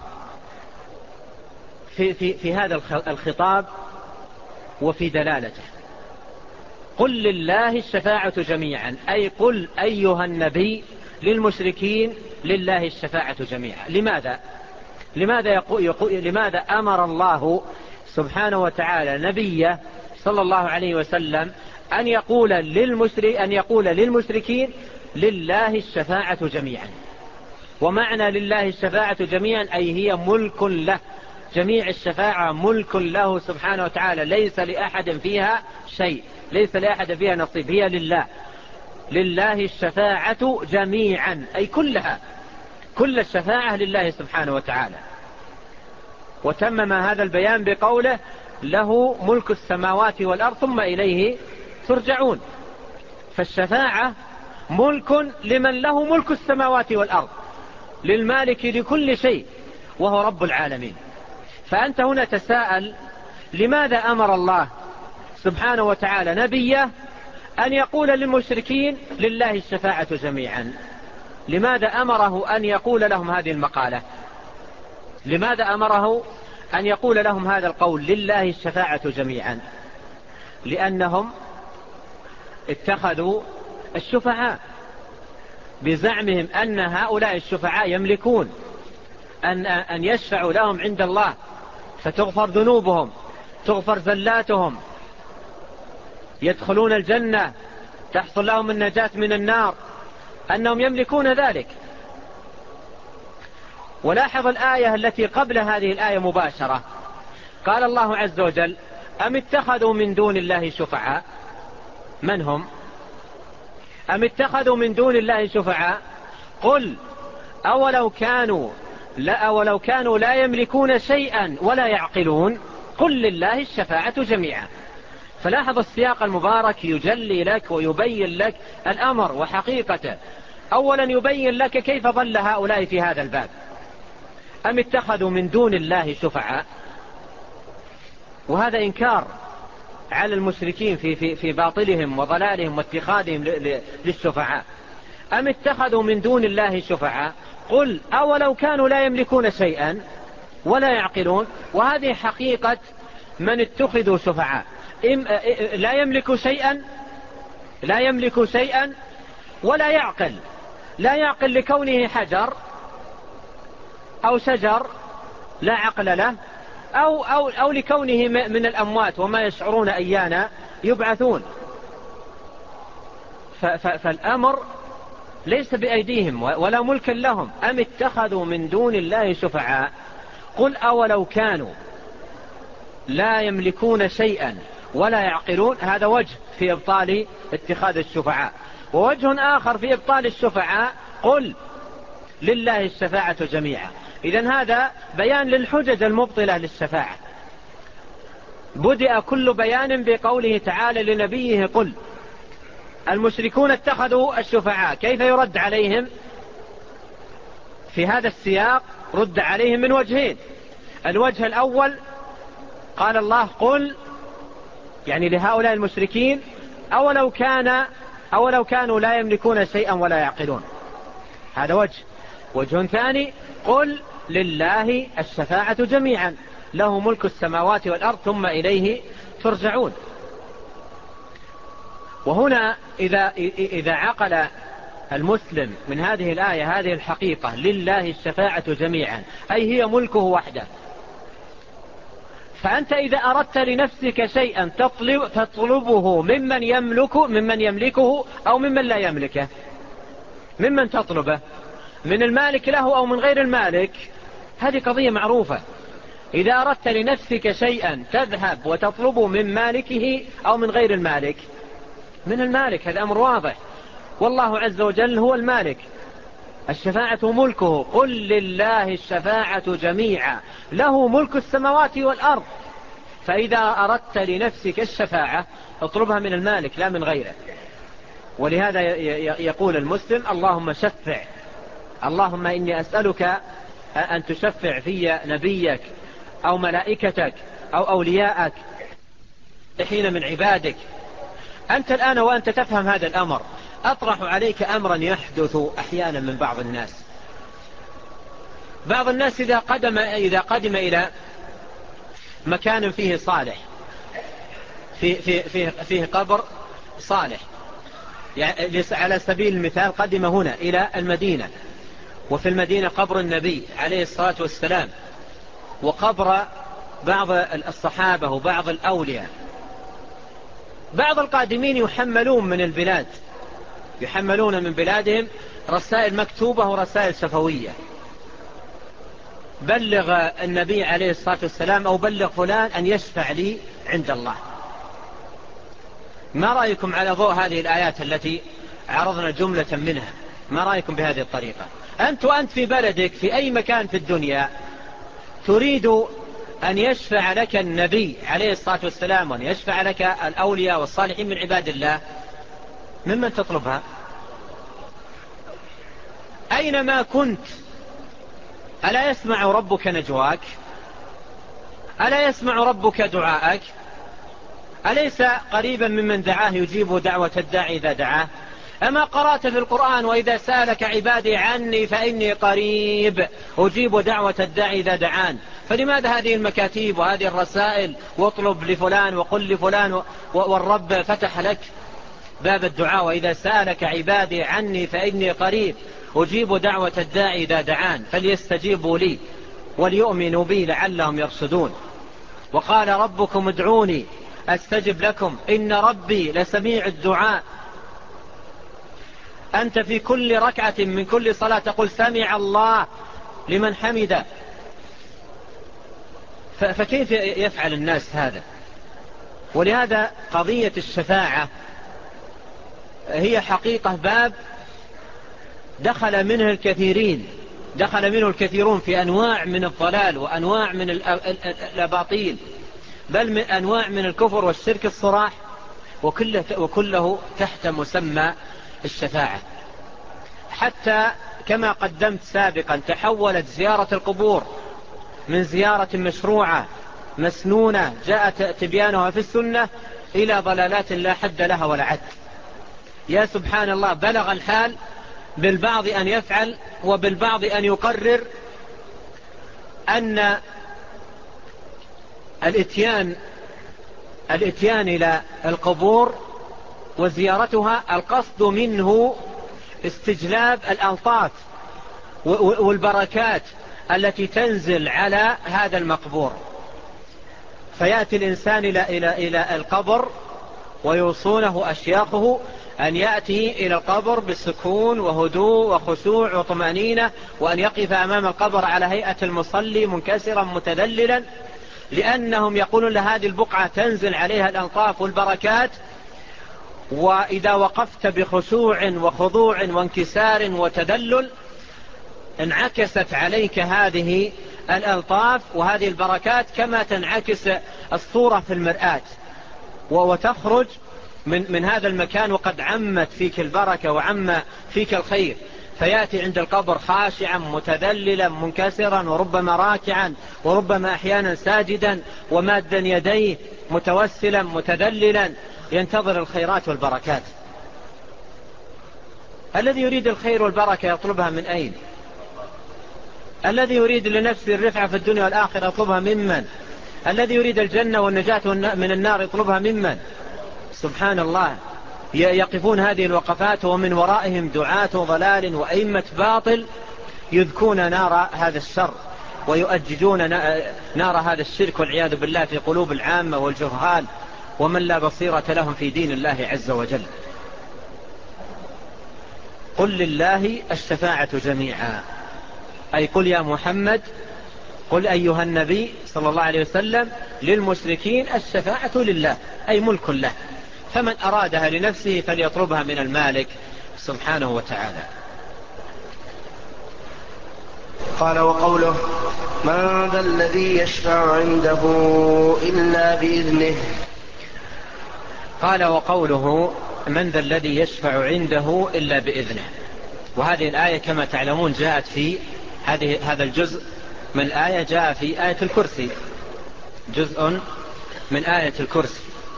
في هذا الخطاب وفي دلالته. قل لله الشفاعة جميعا أي قل أيها النبي للمشركين لله الشفاعة جميعا. لماذا أمر الله سبحانه وتعالى نبيه صلى الله عليه وسلم أن يقول للمشركين لله الشفاعة جميعا؟ ومعنى لله الشفاعة جميعا أي هي ملك له، جميع الشفاعة ملك له سبحانه وتعالى، ليس لأحد فيها شيء، ليس لأحد فيها نصيب، هي لله. لله الشفاعة جميعا أي كلها، كل الشفاعة لله سبحانه وتعالى. وتمم هذا البيان بقوله له ملك السماوات والأرض ثم إليه ترجعون. فالشفاعة ملك لمن له ملك السماوات والأرض، للمالك لكل شيء وهو رب العالمين. فأنت هنا تساءل لماذا أمر الله سبحانه وتعالى نبيه أن يقول للمشركين لله الشفاعة جميعا؟ لماذا أمره أن يقول لهم هذه المقالة؟ لماذا أمره أن يقول لهم هذا القول لله الشفاعة جميعا؟ لأنهم اتخذوا الشفعاء بزعمهم أن هؤلاء الشفعاء يملكون أن يشفعوا لهم عند الله فتغفر ذنوبهم، تغفر زلاتهم، يدخلون الجنة، تحصل لهم النجاة من النار، أنهم يملكون ذلك. ولاحظ الآية التي قبل هذه الآية مباشرة، قال الله عز وجل أم اتخذوا من دون الله شفعاء. من هم؟ أم اتخذوا من دون الله شفعاء. قل أولو كانوا لا يملكون شيئا ولا يعقلون قل لله الشفاعة جميعا. فلاحظ السياق المبارك يجلي لك ويبين لك الأمر وحقيقته. أولا يبين لك كيف ضل هؤلاء في هذا الباب. أم اتخذوا من دون الله شفعاء، وهذا إنكار على المشركين في باطلهم وضلالهم واتخاذهم للشفعاء. أم اتخذوا من دون الله شفعاء قل أولو كانوا لا يملكون شيئا ولا يعقلون. وهذه حقيقة من اتخذوا شفعاء، لا يملك شيئا ولا يعقل. لا يعقل لكونه حجر أو شجر لا عقل له، أو لكونه من الأموات وما يشعرون أيانا يبعثون. فالأمر ليس بأيديهم ولا ملك لهم. أم اتخذوا من دون الله شفعاء قل أولو كانوا لا يملكون شيئا ولا يعقلون. هذا وجه في إبطال اتخاذ الشفعاء. ووجه آخر في إبطال الشفعاء قل لله الشفاعة جميعا. إذن هذا بيان للحجج المبطلة للشفاعة. بدأ كل بيان بقوله تعالى لنبيه قل. المشركون اتخذوا الشفعاء، كيف يرد عليهم في هذا السياق؟ رد عليهم من وجهين. الوجه الأول قال الله قل يعني لهؤلاء المشركين أولو كانوا لا يملكون شيئا ولا يعقلون. هذا وجه. وجه ثاني قل لله الشفاعة جميعا له ملك السماوات والأرض ثم إليه ترجعون. وهنا إذا عقل المسلم من هذه الآية هذه الحقيقة لله الشفاعة جميعا أي هي ملكه وحده، فأنت إذا أردت لنفسك شيئا تطلبه ممن يملكه أو ممن لا يملكه. ممن تطلبه؟ من المالك له أو من غير المالك؟ هذه قضية معروفة. إذا أردت لنفسك شيئا تذهب وتطلبه من مالكه أو من غير المالك؟ من المالك، هذا أمر واضح، والله عز وجل هو المالك. الشفاعة ملكه، قل لله الشفاعة جميعا له ملك السماوات والأرض. فإذا أردت لنفسك الشفاعة اطلبها من المالك لا من غيره. ولهذا يقول المسلم اللهم شفع، اللهم إني أسألك أن تشفع في نبيك أو ملائكتك أو أولياءك حين من عبادك. أنت الآن وأنت تفهم هذا الأمر أطرح عليك أمرا يحدث أحيانا من بعض الناس. بعض الناس إذا قدم إلى مكان فيه صالح، فيه قبر صالح، يعني على سبيل المثال قدم هنا إلى المدينة، وفي المدينة قبر النبي عليه الصلاة والسلام وقبر بعض الصحابة وبعض الأولياء. بعض القادمين يحملون من البلاد، يحملون من بلادهم رسائل مكتوبة ورسائل شفوية، بلغ النبي عليه الصلاة والسلام أو بلغ فلان أن يشفع لي عند الله. ما رأيكم على ضوء هذه الآيات التي عرضنا جملة منها؟ ما رأيكم بهذه الطريقة؟ أنت في بلدك في أي مكان في الدنيا تريد أن يشفع لك النبي عليه الصلاة والسلام وأن يشفع لك الأولياء والصالحين من عباد الله، ممن تطلبها؟ أينما كنت ألا يسمع ربك نجواك؟ ألا يسمع ربك دعاءك؟ أليس قريبا ممن دعاه يجيب دعوة الداعي إذا دعاه؟ أما قرأت في القرآن وإذا سألك عبادي عني فإني قريب أجيب دعوة الداعي إذا دعان؟ فلماذا هذه المكاتيب وهذه الرسائل واطلب لفلان وقل لفلان والرب فتح لك باب الدعاء وإذا سألك عبادي عني فإني قريب أجيب دعوة الداعي إذا دعان فليستجيبوا لي وليؤمنوا بي لعلهم يرشدون. وقال ربكم ادعوني أستجب لكم إن ربي لسميع الدعاء. أنت في كل ركعة من كل صلاة تقول سمع الله لمن حمده، فكيف يفعل الناس هذا؟ ولهذا قضية الشفاعة هي حقيقة باب دخل منه الكثيرون في أنواع من الضلال وأنواع من الأباطيل، بل من أنواع من الكفر والشرك الصراح، وكله تحت مسمى الشفاعة. حتى كما قدمت سابقا تحولت زيارة القبور من زيارة مشروعة مسنونة جاءت تبيانها في السنة إلى ضلالات لا حد لها ولا عد. يا سبحان الله، بلغ الحال بالبعض أن يفعل وبالبعض أن يقرر أن الاتيان إلى القبور وزيارتها القصد منه استجلاب الألطاف والبركات التي تنزل على هذا المقبور. فيأتي الإنسان إلى القبر ويوصونه أشياخه أن يأتي إلى القبر بالسكون وهدوء وخشوع وطمأنينة، وأن يقف أمام القبر على هيئة المصلي منكسرا متذللا، لأنهم يقولون لهذه البقعة تنزل عليها الألطاف والبركات، وإذا وقفت بخشوع وخضوع وانكسار وتذلل انعكست عليك هذه الألطاف وهذه البركات كما تنعكس الصورة في المرآة، وتخرج من هذا المكان وقد عمت فيك البركة وعم فيك الخير. فيأتي عند القبر خاشعا متذللا منكسرا وربما راكعا وربما أحيانا ساجدا ومادا يديه متوسلا متذللا ينتظر الخيرات والبركات. الذي يريد الخير والبركة يطلبها من أين؟ الذي يريد لنفسه الرفعة في الدنيا والآخرة يطلبها ممن؟ الذي يريد الجنة والنجاة من النار يطلبها ممن؟ سبحان الله. يقفون هذه الوقفات ومن ورائهم دعاة ضلال وأئمة باطل يذكون نار هذا الشر ويؤججون نار هذا الشرك والعياذ بالله في قلوب العامة والجهال ومن لا بصيرة لهم في دين الله عز وجل. قل لله الشفاعة جميعا، أي قل يا محمد، قل أيها النبي صلى الله عليه وسلم للمشركين الشفاعة لله، أي ملك له، فمن أرادها لنفسه فليطلبها من المالك سبحانه وتعالى. قال وقوله من ذا الذي يشفع عنده إلا بإذنه. قال وقوله من ذا الذي يشفع عنده إلا بإذنه، وهذه الآية كما تعلمون جاءت في هذا الجزء من الآية جاء في آية الكرسي، جزء من آية الكرسي،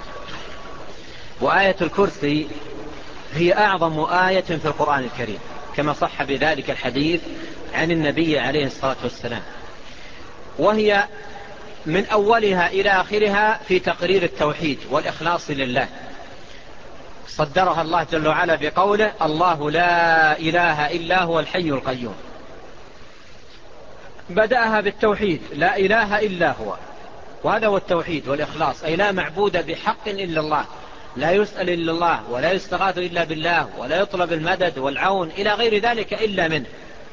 وآية الكرسي هي أعظم آية في القرآن الكريم كما صح بذلك الحديث عن النبي عليه الصلاة والسلام، وهي من أولها إلى آخرها في تقرير التوحيد والإخلاص لله. صدرها الله جل وعلا بقوله الله لا إله إلا هو الحي القيوم، بدأها بالتوحيد لا إله إلا هو، وهذا هو التوحيد والإخلاص، أي لا معبود بحق إلا الله، لا يسأل إلا الله، ولا يستغاث إلا بالله، ولا يطلب المدد والعون إلى غير ذلك إلا منه.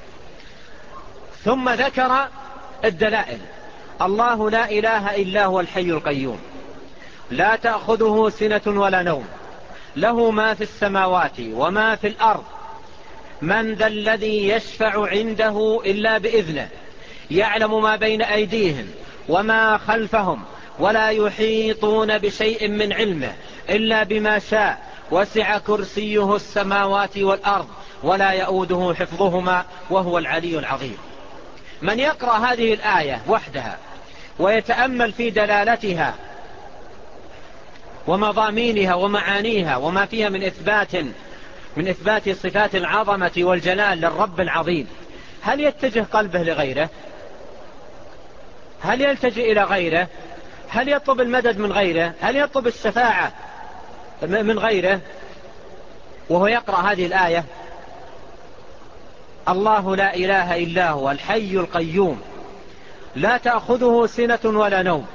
ثم ذكر الدلائل، الله لا إله إلا هو الحي القيوم لا تأخذه سنة ولا نوم له ما في السماوات وما في الأرض من ذا الذي يشفع عنده إلا بإذنه يعلم ما بين أيديهم وما خلفهم ولا يحيطون بشيء من علمه إلا بما شاء وسع كرسيه السماوات والأرض ولا يؤوده حفظهما وهو العلي العظيم. من يقرأ هذه الآية وحدها ويتأمل في دلالتها ومضامينها ومعانيها وما فيها من إثبات صفات العظمة والجلال للرب العظيم، هل يتجه قلبه لغيره؟ هل يلتجئ إلى غيره؟ هل يطلب المدد من غيره؟ هل يطلب الشفاعة من غيره وهو يقرأ هذه الآية؟ الله لا إله إلا هو الحي القيوم لا تأخذه سنة ولا نوم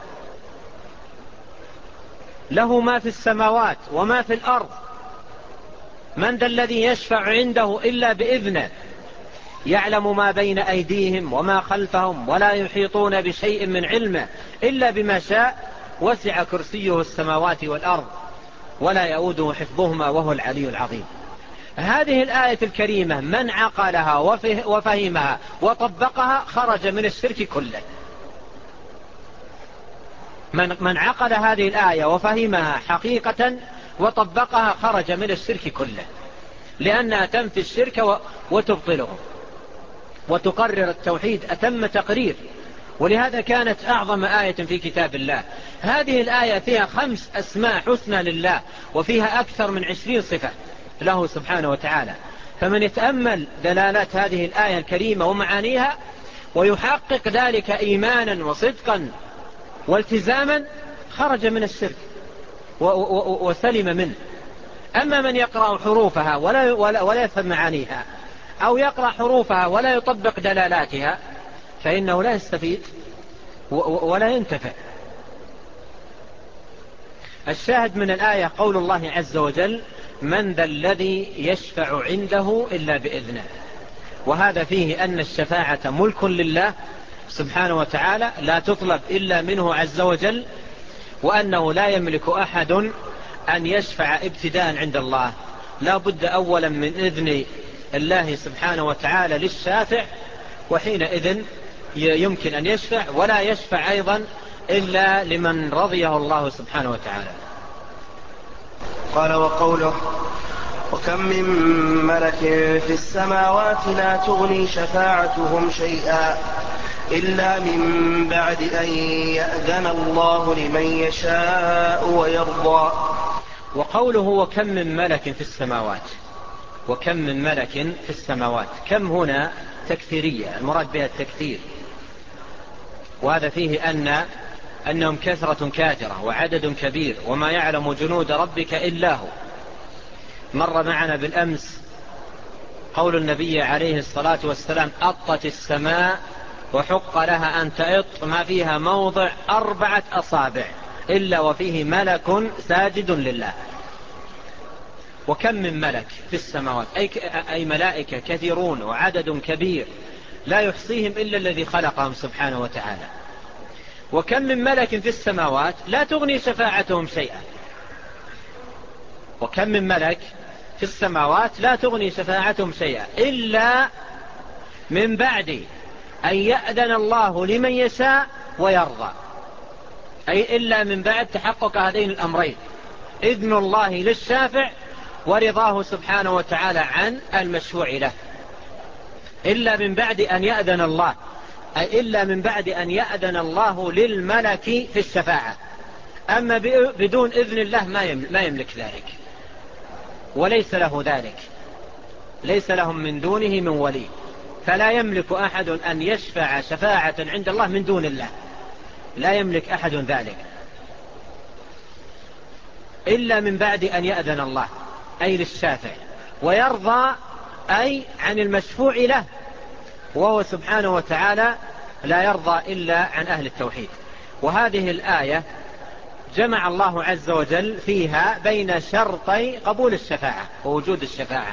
له ما في السماوات وما في الأرض من ذا الذي يشفع عنده إلا بإذنه يعلم ما بين أيديهم وما خلفهم ولا يحيطون بشيء من علمه إلا بما شاء وسع كرسيه السماوات والأرض ولا يؤوده حفظهما وهو العلي العظيم. هذه الآية الكريمة من عقلها وفهمها وطبقها خرج من الشرك كله. من عقل هذه الآية وفهمها حقيقة وطبقها خرج من الشرك كله، لأنها تنفي الشرك وتبطله وتقرر التوحيد أتم تقرير، ولهذا كانت أعظم آية في كتاب الله. هذه الآية فيها 5 أسماء حسنى لله وفيها أكثر من 20 صفة له سبحانه وتعالى، فمن يتأمل دلالات هذه الآية الكريمة ومعانيها ويحقق ذلك إيمانا وصدقا والتزاما خرج من الشرك وسلم منه. أما من يقرأ حروفها ولا يفهم معانيها أو يقرأ حروفها ولا يطبق دلالاتها فإنه لا يستفيد ولا ينتفع. الشاهد من الآية قول الله عز وجل من ذا الذي يشفع عنده إلا بإذنه، وهذا فيه أن الشفاعة ملك لله سبحانه وتعالى لا تطلب إلا منه عز وجل، وأنه لا يملك أحد أن يشفع ابتداء عند الله، لا بد أولا من إذن الله سبحانه وتعالى للشافع، وحينئذ يمكن أن يشفع، ولا يشفع أيضا إلا لمن رضيه الله سبحانه وتعالى. قال وقوله وكم من ملك في السماوات لا تغني شفاعتهم شيئا إلا من بعد أن يأذن الله لمن يشاء ويرضى. وقوله وكم من ملك في السماوات، وكم من ملك في السماوات، كم هنا تكثيرية، المراد بها التكثير، وهذا فيه أنهم كثرة كاثرة وعدد كبير وما يعلم جنود ربك إلا هو. مر معنا بالأمس قول النبي عليه الصلاة والسلام: أطت السماء وحق لها أن تأط ما فيها موضع 4 أصابع إلا وفيه ملك ساجد لله. وكم من ملك في السماوات، أي ملائكة كثيرون وعدد كبير لا يحصيهم إلا الذي خلقهم سبحانه وتعالى. وكم من ملك في السماوات لا تغني شفاعتهم شيئا. وكم من ملك في السماوات لا تغني شفاعتهم شيئا إلا من بعد أن يأذن الله لمن يشاء ويرضى، أي إلا من بعد تحقق هذين الأمرين: إذن الله للشافع ورضاه سبحانه وتعالى عن المشفوع له. إلا من بعد أن يأذن الله، أي إلا من بعد أن يأذن الله للملك في الشفاعة. أما بدون إذن الله ما يملك ذلك، وليس له ذلك، ليس لهم من دونه من ولي. فلا يملك أحد أن يشفع شفاعة عند الله من دون الله، لا يملك أحد ذلك إلا من بعد أن يأذن الله، أي للشافع، ويرضى أي عن المشفوع له، وهو سبحانه وتعالى لا يرضى إلا عن أهل التوحيد. وهذه الآية جمع الله عز وجل فيها بين شرطي قبول الشفاعة ووجود الشفاعة،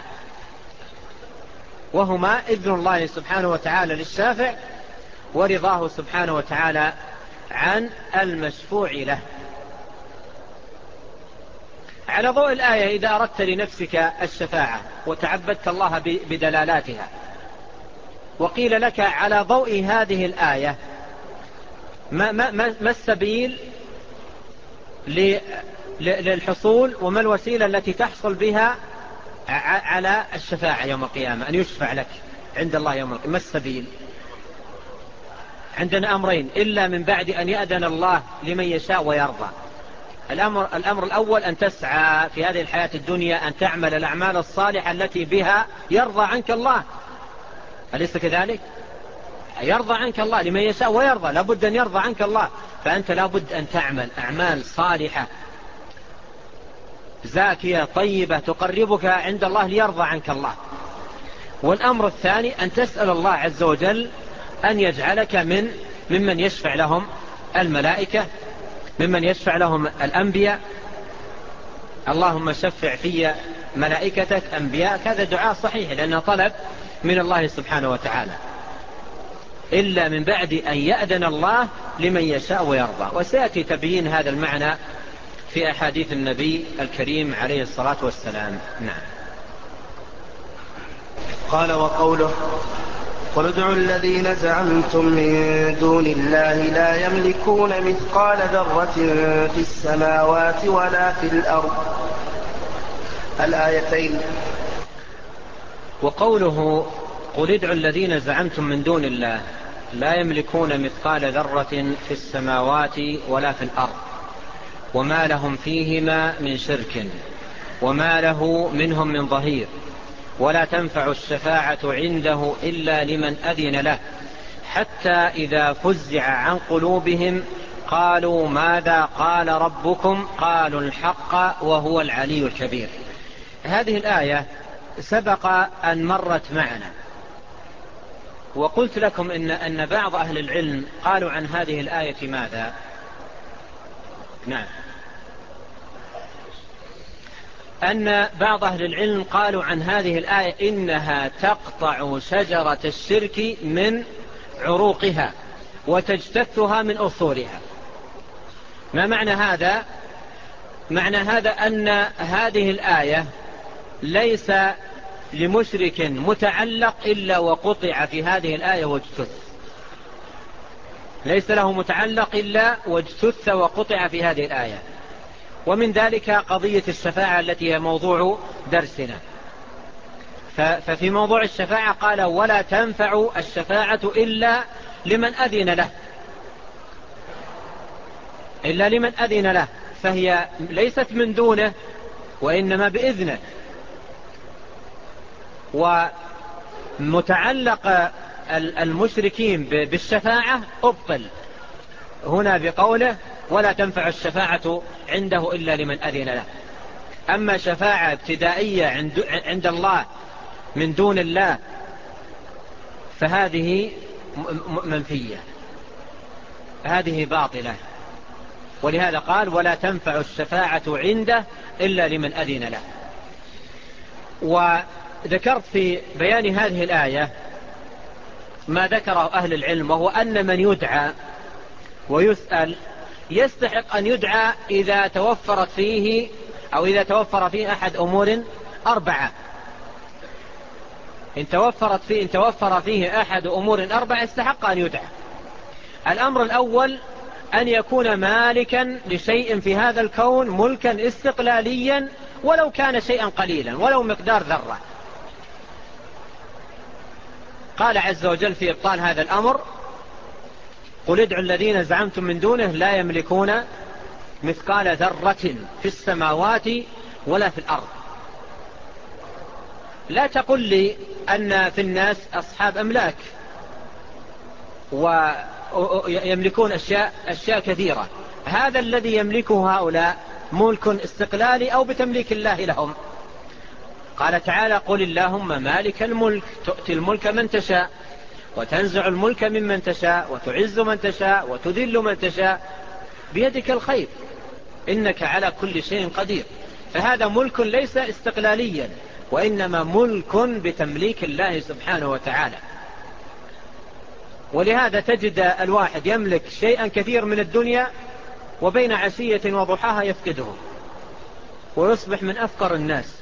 وهما إذن الله سبحانه وتعالى للشافع ورضاه سبحانه وتعالى عن المشفوع له. على ضوء الآية، إذا أردت لنفسك الشفاعة وتعبدت الله بدلالاتها، وقيل لك على ضوء هذه الآية ما السبيل للحصول وما الوسيلة التي تحصل بها على الشفاعة يوم القيامة، أن يشفع لك عند الله يوم القيامة، ما السبيل؟ عندنا أمرين: إلا من بعد أن يأذن الله لمن يشاء ويرضى. الأمر الأول أن تسعى في هذه الحياة الدنيا أن تعمل الأعمال الصالحة التي بها يرضى عنك الله، أليس كذلك؟ يرضى عنك الله، لمن يشاء ويرضى، لابد أن يرضى عنك الله. فأنت لابد أن تعمل أعمال صالحة زاكية طيبة تقربك عند الله ليرضى عنك الله. والأمر الثاني أن تسأل الله عز وجل أن يجعلك ممن يشفع لهم الملائكة، ممن يشفع لهم الأنبياء. اللهم شفع في ملائكتك أنبياء، هذا دعاء صحيح لأنه طلب من الله سبحانه وتعالى. إلا من بعد أن يأذن الله لمن يشاء ويرضى. وسيأتي تبيين هذا المعنى في أحاديث النبي الكريم عليه الصلاة والسلام. نعم. قال: وقوله: قل ادعوا الذين زعمتم من دون الله لا يملكون مثقال ذرة في السماوات ولا في الأرض، الآيتين. وقوله: قل ادعوا الذين زعمتم من دون الله لا يملكون مثقال ذرة في السماوات ولا في الأرض وما لهم فيهما من شرك وما له منهم من ظهير ولا تنفع الشفاعة عنده إلا لمن أذن له حتى إذا فزع عن قلوبهم قالوا ماذا قال ربكم قالوا الحق وهو العلي الكبير. هذه الآية سبق أن مرت معنا، وقلت لكم أن بعض أهل العلم قالوا عن هذه الآية ماذا؟ نعم، أن بعض أهل العلم قالوا عن هذه الآية إنها تقطع شجرة الشرك من عروقها وتجتثها من أصولها. ما معنى هذا؟ معنى هذا أن هذه الآية ليس لمشرك متعلق إلا وقطع في هذه الآية واجتث، ليس له متعلق إلا واجتث وقطع في هذه الآية. ومن ذلك قضية الشفاعة التي هي موضوع درسنا. ففي موضوع الشفاعة قال ولا تنفع الشفاعة إلا لمن أذن له، إلا لمن أذن له، فهي ليست من دونه وإنما بإذنه. ومتعلق المشركين بالشفاعة أبطل هنا بقوله ولا تنفع الشفاعة عنده إلا لمن أذن له. أما شفاعة ابتدائية عند الله من دون الله فهذه منفية، هذه باطلة. ولهذا قال ولا تنفع الشفاعة عنده إلا لمن أذن له. وذكرت في بيان هذه الآية ما ذكره أهل العلم، وهو أن من يدعى ويسأل يستحق أن يدعى إذا توفرت فيه أو إذا توفر فيه أحد أمور أربعة. إن توفر فيه أحد أمور أربعة استحق أن يدعى. الأمر الأول أن يكون مالكا لشيء في هذا الكون ملكا استقلاليا ولو كان شيئا قليلا ولو مقدار ذرة. قال عز وجل في إبطال هذا الأمر قل ادعوا الذين زعمتم من دونه لا يملكون مثقال ذرة في السماوات ولا في الأرض. لا تقل لي أن في الناس أصحاب أملاك ويملكون أشياء كثيرة. هذا الذي يملكه هؤلاء ملك استقلالي أو بتمليك الله لهم. قال تعالى قل اللهم مالك الملك تؤتي الملك من تشاء وتنزع الملك ممن تشاء وتعز من تشاء وتذل من تشاء بيدك الخير إنك على كل شيء قدير. فهذا ملك ليس استقلاليا وإنما ملك بتمليك الله سبحانه وتعالى. ولهذا تجد الواحد يملك شيئا كثير من الدنيا وبين عشية وضحاها يفقده ويصبح من أفقر الناس.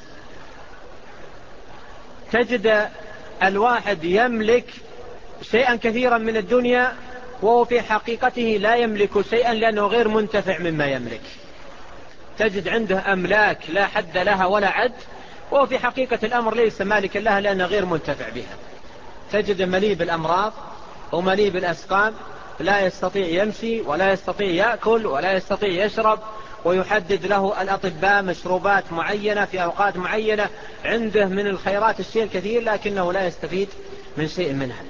تجد الواحد يملك شيئا كثيرا من الدنيا وهو في حقيقته لا يملك شيئا لأنه غير منتفع مما يملك. تجد عنده أملاك لا حد لها ولا عد وهو في حقيقة الأمر ليس مالكا لها لأنه غير منتفع بها. تجد مليء بالأمراض ومليء بالأسقام لا يستطيع يمشي ولا يستطيع يأكل ولا يستطيع يشرب، ويحدد له الأطباء مشروبات معينة في أوقات معينة. عنده من الخيرات الشيء الكثير لكنه لا يستفيد من شيء منها.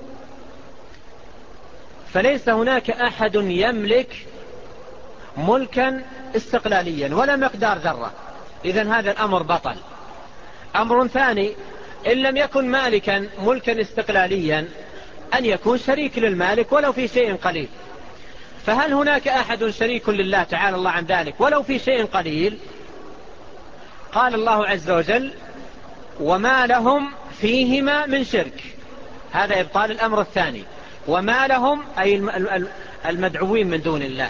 فليس هناك أحد يملك ملكا استقلاليا ولا مقدار ذرة. إذن هذا الأمر بطل. أمر ثاني إن لم يكن مالكا ملكا استقلاليا أن يكون شريك للمالك ولو في شيء قليل. فهل هناك أحد شريك لله تعالى الله عن ذلك ولو في شيء قليل؟ قال الله عز وجل وما لهم فيهما من شرك. هذا إبطال الأمر الثاني. وما لهم أي المدعوين من دون الله،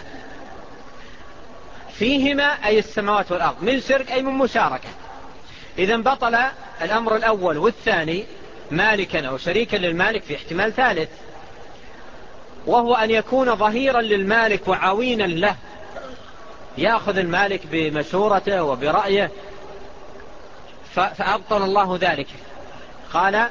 فيهما أي السماوات والأرض، من شرك أي من مشاركة. إذن بطل الأمر الأول والثاني مالكا أو شريكا للمالك في احتمال ثالث، وهو أن يكون ظهيرا للمالك وعوينا له، يأخذ المالك بمشورته وبرأيه، فأبطل الله ذلك. قال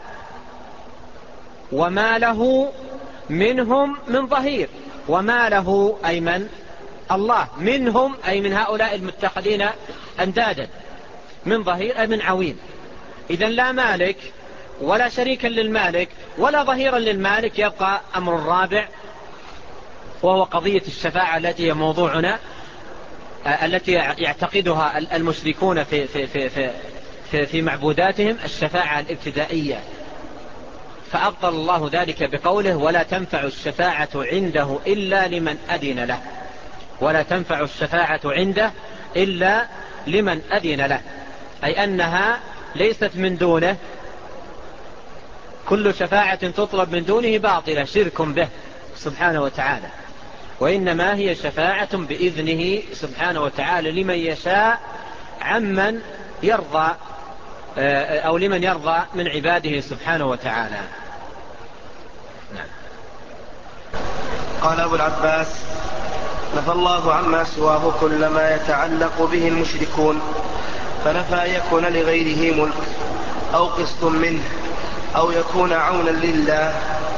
وما له منهم من ظهير. وما له أي من الله، منهم أي من هؤلاء المتخذين أندادا، من ظهير أي من عوين. إذن لا مالك ولا شريكا للمالك ولا ظهيرا للمالك. يبقى أمر الرابع وهو قضية الشفاعة التي هي موضوعنا، التي يعتقدها المشركون في معبوداتهم، الشفاعة الابتدائية. فأبطل الله ذلك بقوله ولا تنفع الشفاعة عنده إلا لمن أذن له. ولا تنفع الشفاعة عنده إلا لمن أذن له، أي أنها ليست من دونه. كل شفاعة تطلب من دونه باطلة، شرك به سبحانه وتعالى. وإنما هي شفاعة بإذنه سبحانه وتعالى لمن يشاء عمن يرضى أو لمن يرضى من عباده سبحانه وتعالى. نعم. قال أبو العباس نفى الله عما سواه كل ما يتعلق به المشركون، فنفى أن يكون لغيره ملك أو قسط منه أو يكون عونا لله،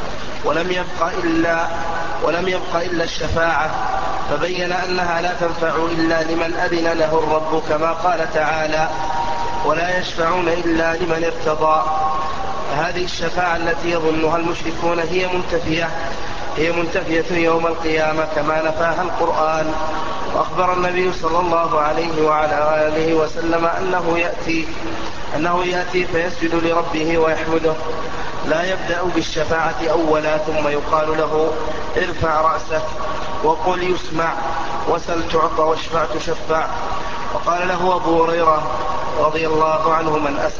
ولم يبق إلا الشفاعة، فبين أنها لا تنفع إلا لمن أذن له الرب، كما قال تعالى ولا يشفعون إلا لمن ارتضى. هذه الشفاعة التي يظنها المشركون هي منتفية يوم القيامة كما نفاها القرآن. وأخبر النبي صلى الله عليه وعلى آله وسلم أنه يأتي فيسجد لربه ويحمده، لا يبدأ بالشفاعة أولا، ثم يقال له ارفع رأسك وقل يسمع وسل تعطى واشفع تشفع. وقال له أبو هريرة رضي الله عنه: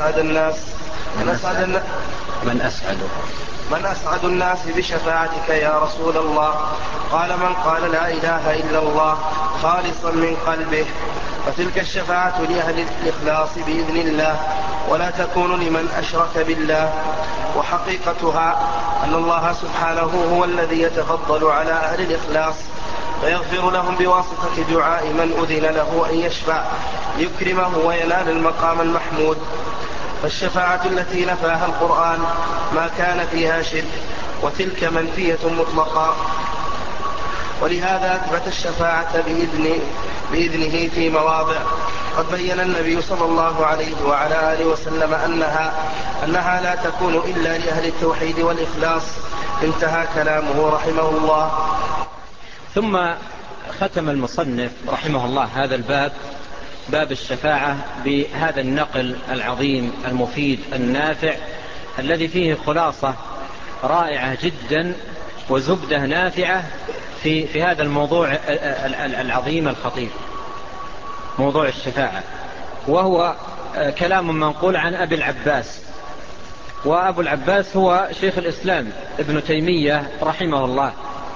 من أسعد الناس بشفاعتك يا رسول الله؟ قال: من قال لا إله إلا الله خالصا من قلبه. فتلك الشفاعة لأهل الإخلاص بإذن الله، ولا تكون لمن أشرك بالله. وحقيقتها أن الله سبحانه هو الذي يتفضل على أهل الإخلاص فيغفر لهم بواسطة دعاء من أذن له أن يشفع ليكرمه وينال المقام المحمود. فالشفاعة التي نفاها القرآن ما كان فيها شرك، وتلك منفية مطلقا. ولهذا أثبت الشفاعة بإذنه في مواضع قد بين النبي صلى الله عليه وعلى آله وسلم أنها لا تكون إلا لأهل التوحيد والإخلاص. انتهى كلامه رحمه الله. ثم ختم المصنف رحمه الله هذا باب الشفاعة بهذا النقل العظيم المفيد النافع الذي فيه خلاصة رائعة جدا وزبدة نافعة في هذا الموضوع العظيم الخطير، موضوع الشفاعة. وهو كلام منقول عن أبي العباس، وأبو العباس هو شيخ الإسلام ابن تيمية رحمه الله.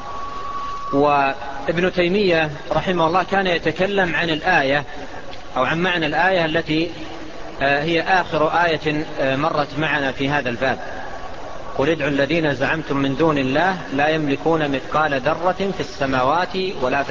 وابن تيمية رحمه الله كان يتكلم عن الآية أو عن معنى الآية التي هي آخر آية مرت معنا في هذا الباب: قل ادعوا الذين زعمتم من دون الله لا يملكون مثقال ذرة في السماوات ولا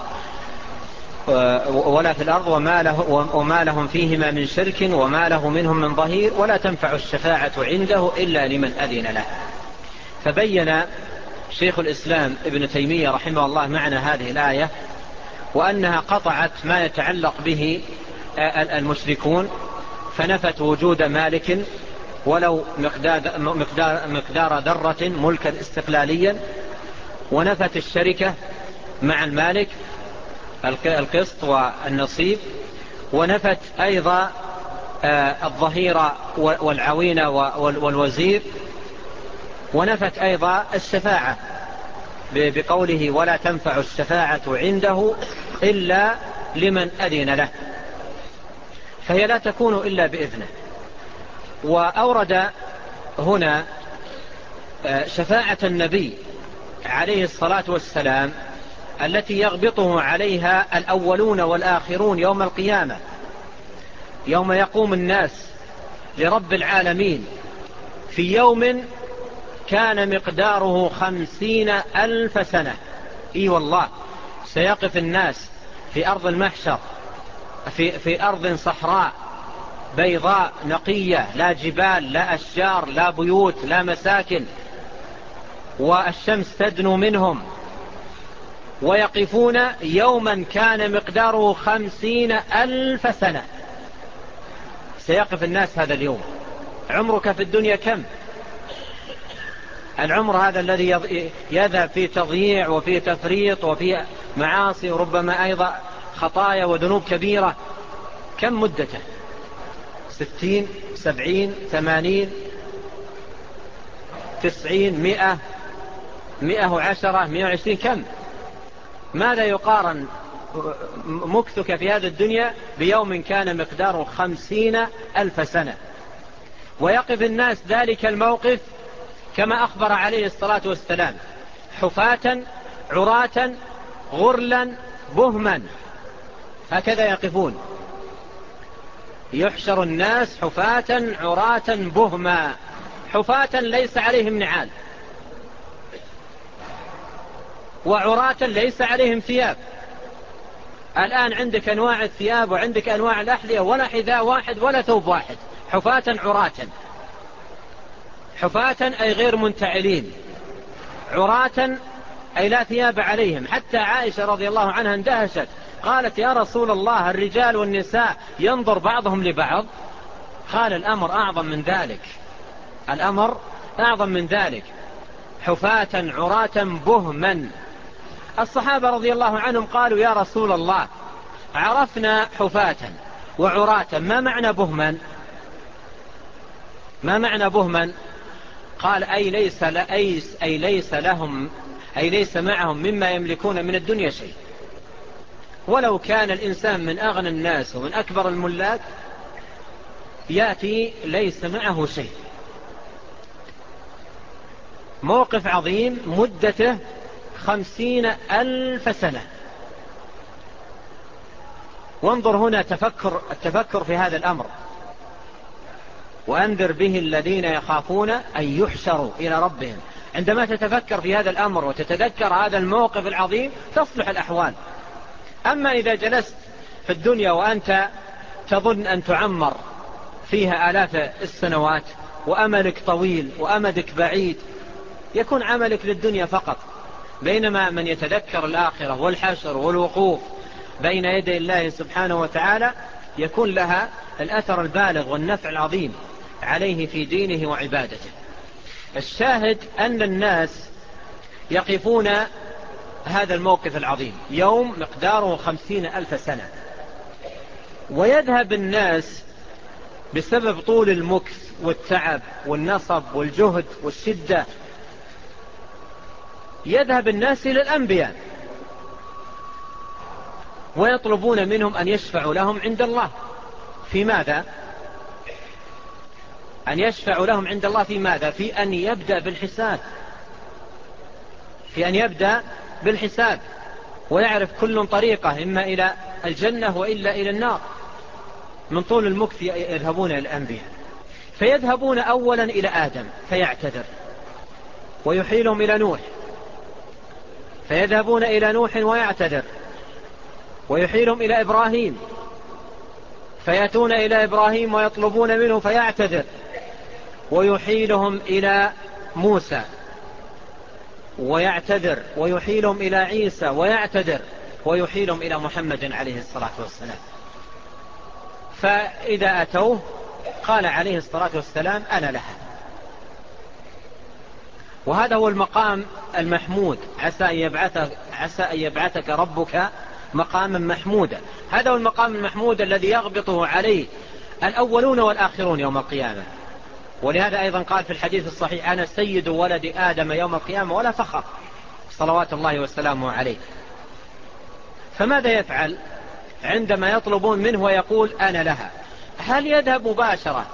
في الأرض وما لهم فيهما من شرك وما له منهم من ظهير ولا تنفع الشفاعة عنده إلا لمن أذن له. فبين شيخ الإسلام ابن تيمية رحمه الله معنى هذه الآية، وأنها قطعت ما يتعلق به المشركون، فنفت وجود مالك ولو مقدار ذرة ملكا استقلاليا، ونفت الشركة مع المالك القسط والنصيب، ونفت أيضا الظهير والعوين والوزير، ونفت أيضا الشفاعة بقوله ولا تنفع الشفاعة عنده إلا لمن أذن له، فهي لا تكون إلا بإذنه. وأورد هنا شفاعة النبي عليه الصلاة والسلام التي يغبطه عليها الأولون والآخرون يوم القيامة، يوم يقوم الناس لرب العالمين في يوم كان مقداره 50,000 سنة. إي والله، سيقف الناس في أرض المحشر في أرض صحراء بيضاء نقية، لا جبال لا أشجار لا بيوت لا مساكن، والشمس تدنو منهم، ويقفون يوما كان مقداره 50,000 سنة. سيقف الناس هذا اليوم. عمرك في الدنيا كم؟ العمر هذا الذي يذهب فيه تضييع وفيه تفريط وفيه معاصي وربما أيضا خطايا وذنوب كبيرة، كم مدته؟ 60 70 80 90 100 110 120؟ كم؟ ماذا يقارن مكثك في هذه الدنيا بيوم كان مقداره 50,000 سنة؟ ويقف الناس ذلك الموقف كما أخبر عليه الصلاة والسلام: حفاة عراة غرلا بهما، هكذا يقفون. يحشر الناس حفاة عراة بهما، حفاة ليس عليهم نعال، وعراة ليس عليهم ثياب. الآن عندك أنواع الثياب وعندك أنواع الأحذية، ولا حذاء واحد ولا ثوب واحد، حفاة عراة. حفاة أي غير منتعلين، عراة أي لا ثياب عليهم. حتى عائشة رضي الله عنها اندهشت، قالت: يا رسول الله، الرجال والنساء ينظر بعضهم لبعض؟ قال: الأمر أعظم من ذلك، الأمر أعظم من ذلك، حفاة عراة بهما. الصحابة رضي الله عنهم قالوا يا رسول الله عرفنا حفاة وعراة، ما معنى بهما؟ ما معنى بهما؟ قال أي ليس معهم مما يملكون من الدنيا شيء. ولو كان الإنسان من أغنى الناس ومن أكبر الملاك يأتي ليس معه شيء. موقف عظيم مدته 50,000 سنة. وانظر هنا التفكر في هذا الأمر. وأنذر به الذين يخافون أن يحشروا إلى ربهم. عندما تتفكر في هذا الأمر وتتذكر هذا الموقف العظيم تصلح الأحوال. أما إذا جلست في الدنيا وأنت تظن أن تعمر فيها آلاف السنوات وأملك طويل وأمدك بعيد، يكون عملك للدنيا فقط، بينما من يتذكر الآخرة والحشر والوقوف بين يدي الله سبحانه وتعالى يكون لها الأثر البالغ والنفع العظيم عليه في دينه وعبادته. الشاهد أن الناس يقفون هذا الموقف العظيم يوم مقداره 50,000 سنة، ويذهب الناس بسبب طول المكث والتعب والنصب والجهد والشدة، يذهب الناس إلى الأنبياء ويطلبون منهم أن يشفعوا لهم عند الله. في ماذا؟ أن يشفعوا لهم عند الله في ماذا؟ في أن يبدأ بالحساب، في أن يبدأ بالحساب ويعرف كل طريقة إما إلى الجنة وإلا إلى النار. من طول المكث يذهبون إلى الأنبياء، فيذهبون أولا إلى آدم فيعتذر ويحيلهم إلى نوح، فيذهبون إلى نوح ويعتذر ويحيلهم إلى إبراهيم، فيأتون إلى إبراهيم ويطلبون منه فيعتذر ويحيلهم إلى موسى ويعتذر ويحيلهم إلى عيسى ويعتذر ويحيلهم إلى محمد عليه الصلاة والسلام. فإذا أتوه قال عليه الصلاة والسلام أنا لها. وهذا هو المقام المحمود، عسى أن يبعثك ربك مقاما محمودا. هذا هو المقام المحمود الذي يغبطه عليه الأولون والآخرون يوم القيامة. ولهذا أيضا قال في الحديث الصحيح أنا سيد ولد آدم يوم القيامة ولا فخر، صلوات الله وسلامه عليه. فماذا يفعل عندما يطلبون منه ويقول أنا لها؟ هل يذهب مباشرة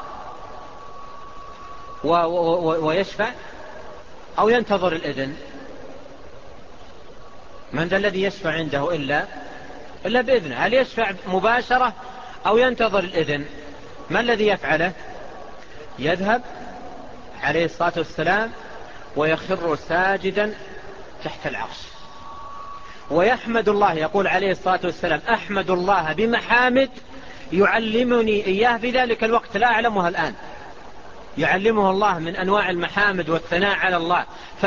ويشفع أو ينتظر الإذن؟ من ذا الذي يشفع عنده إلا بإذنه؟ هل يشفع مباشرة أو ينتظر الإذن؟ ما الذي يفعله؟ يذهب عليه الصلاة والسلام ويخر ساجدا تحت العرش ويحمد الله. يقول عليه الصلاة والسلام أحمد الله بمحامد يعلمني إياه في ذلك الوقت لا أعلمها الآن. يعلمه الله من أنواع المحامد والثناء على الله،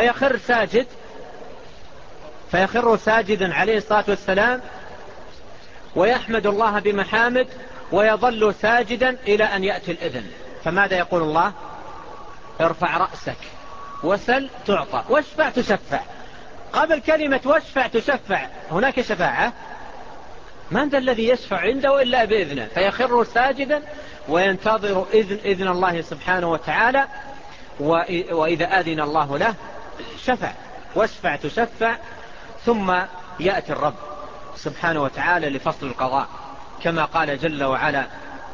فيخر ساجدا عليه الصلاة والسلام ويحمد الله بمحامد ويظل ساجدا إلى أن يأتي الإذن. فماذا يقول الله؟ ارفع رأسك وسل تعطى واشفع تشفع. قبل كلمة واشفع تشفع هناك شفاعة. من ذا الذي يشفع عنده إلا بإذنه؟ فيخر ساجدا وينتظر إذن الله سبحانه وتعالى، وإذا أذن الله له شفع. واشفع تشفع. ثم يأتي الرب سبحانه وتعالى لفصل القضاء كما قال جل وعلا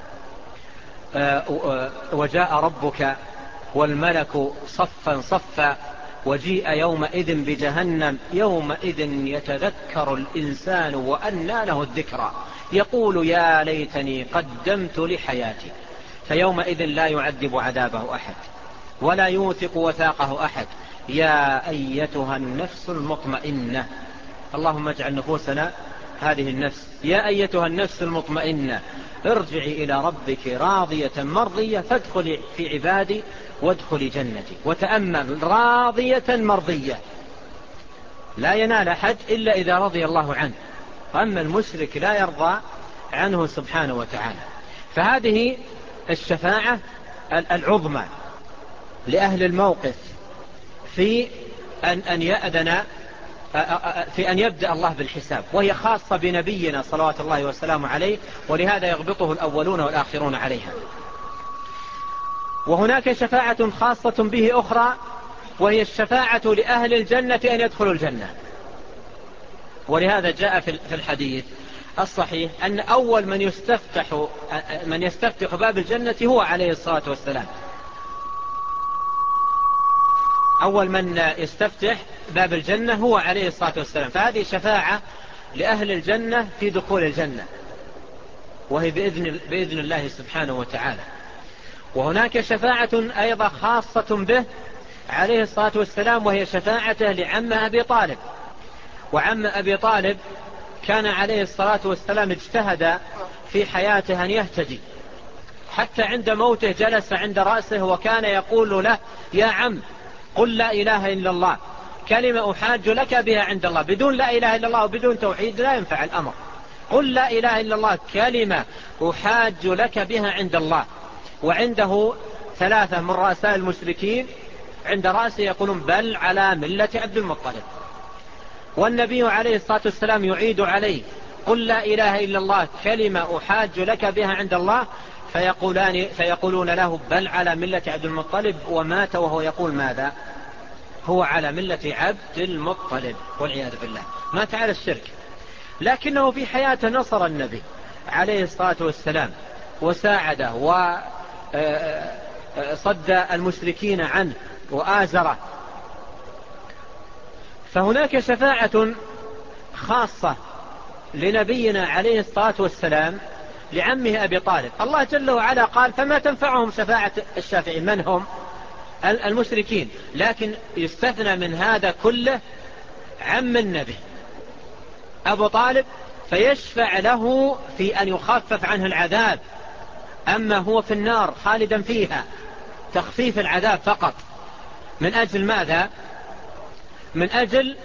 وجاء ربك والملك صفا صفا وجيء يومئذ بجهنم يومئذ يتذكر الإنسان وأنى له الذكرى يقول يا ليتني قدمت لحياتي. فيومئذ لا يعذب عذابه أحد ولا يوثق وثاقه أحد. يا أيتها النفس المطمئنة، اللهم اجعل نفوسنا هذه النفس. يا أيتها النفس المطمئنة ارجعي إلى ربك راضية مرضية فادخلي في عبادي وادخلي جنتي. وتأمل راضية مرضية، لا ينال أحد إلا إذا رضي الله عنه، أما المشرك لا يرضى عنه سبحانه وتعالى. فهذه الشفاعة العظمى لأهل الموقف في أن يأذن في أن يبدأ الله بالحساب، وهي خاصة بنبينا صلوات الله وسلامه عليه، ولهذا يغبطه الأولون والآخرون عليها. وهناك شفاعة خاصة به أخرى، وهي الشفاعة لأهل الجنة أن يدخلوا الجنة. ولهذا جاء في الحديث الصحيح أن أول من يستفتح باب الجنة هو عليه الصلاة والسلام. أول من يستفتح باب الجنة هو عليه الصلاة والسلام. فهذه شفاعة لأهل الجنة في دخول الجنة، وهي بإذن الله سبحانه وتعالى. وهناك شفاعة أيضا خاصة به عليه الصلاة والسلام، وهي شفاعته لعم أبي طالب. وعم أبي طالب كان عليه الصلاة والسلام اجتهد في حياته أن يهتدي، حتى عند موته جلس عند رأسه وكان يقول له: يا عم، قل لا إله إلا الله، كلمة أحاج لك بها عند الله. بدون لا إله إلا الله وبدون توحيد لا ينفع الأمر. قل لا إله إلا الله، كلمة أحاج لك بها عند الله. وعنده 3 من رؤساء المشركين عند رأسه يقولون: بل على ملة عبد المطلب. والنبي عليه الصلاة والسلام يعيد عليه: قل لا إله إلا الله، كلمة أحاج لك بها عند الله. فيقولون له: بل على ملة عبد المطلب. ومات وهو يقول ماذا؟ هو على ملة عبد المطلب، والعياذ بالله، مات على الشرك. لكنه في حياته نصر النبي عليه الصلاة والسلام وساعده وصد المشركين عنه وآزره. فهناك شفاعة خاصة لنبينا عليه الصلاة والسلام لعمه أبي طالب. الله جل وعلا قال: فما تنفعهم شفاعة الشافعين. من هم؟ المشركين. لكن يستثنى من هذا كله عم النبي أبو طالب، فيشفع له في أن يخفف عنه العذاب. أما هو في النار خالدا فيها، تخفيف العذاب فقط. من أجل ماذا؟ من أجل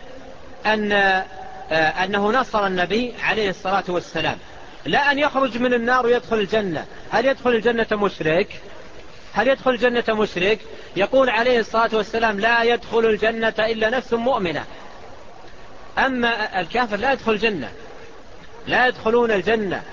أنه نصر النبي عليه الصلاة والسلام، لا أن يخرج من النار ويدخل الجنة. هل يدخل الجنة مشرك؟ هل يدخل الجنة مشرك؟ يقول عليه الصلاة والسلام: لا يدخل الجنة إلا نفس مؤمنة. أما الكافر لا يدخل الجنة، لا يدخلون الجنة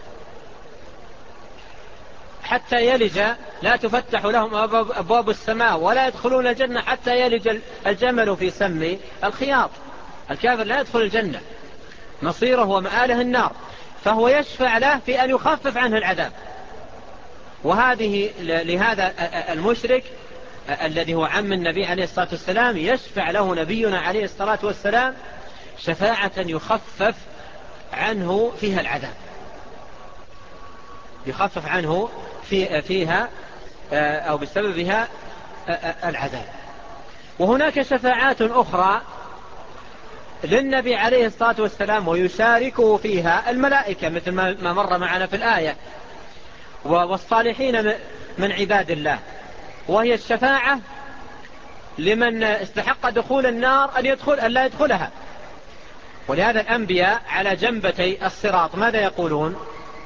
حتى يلج، لا تفتح لهم أبواب السماء، ولا يدخلون الجنة حتى يلج الجمل في سم الخياط. الكافر لا يدخل الجنة، مصيره ومآله النار. فهو يشفع له في أن يخفف عنه العذاب. وهذه لهذا المشرك الذي هو عم النبي عليه الصلاة والسلام يشفع له نبينا عليه الصلاة والسلام شفاعة يخفف عنه فيها العذاب، يخفف عنه فيها أو بسببها العذاب. وهناك شفاعات أخرى للنبي عليه الصلاة والسلام ويشاركه فيها الملائكة، مثل ما مر معنا في الآية، والصالحين من عباد الله. وهي الشفاعة لمن استحق دخول النار أن لا يدخلها. ولهذا الأنبياء على جنبتي الصراط ماذا يقولون؟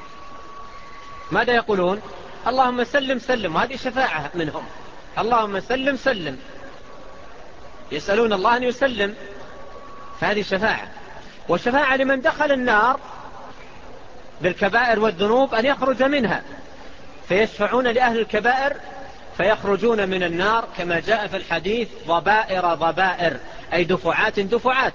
اللهم سلم سلم. وهذه شفاعة منهم: اللهم سلم سلم. يسألون الله أن يسلم، فهذه شفاعة. والشفاعة لمن دخل النار بالكبائر والذنوب أن يخرج منها، فيشفعون لأهل الكبائر فيخرجون من النار، كما جاء في الحديث: ضبائر ضبائر، أي دفعات دفعات.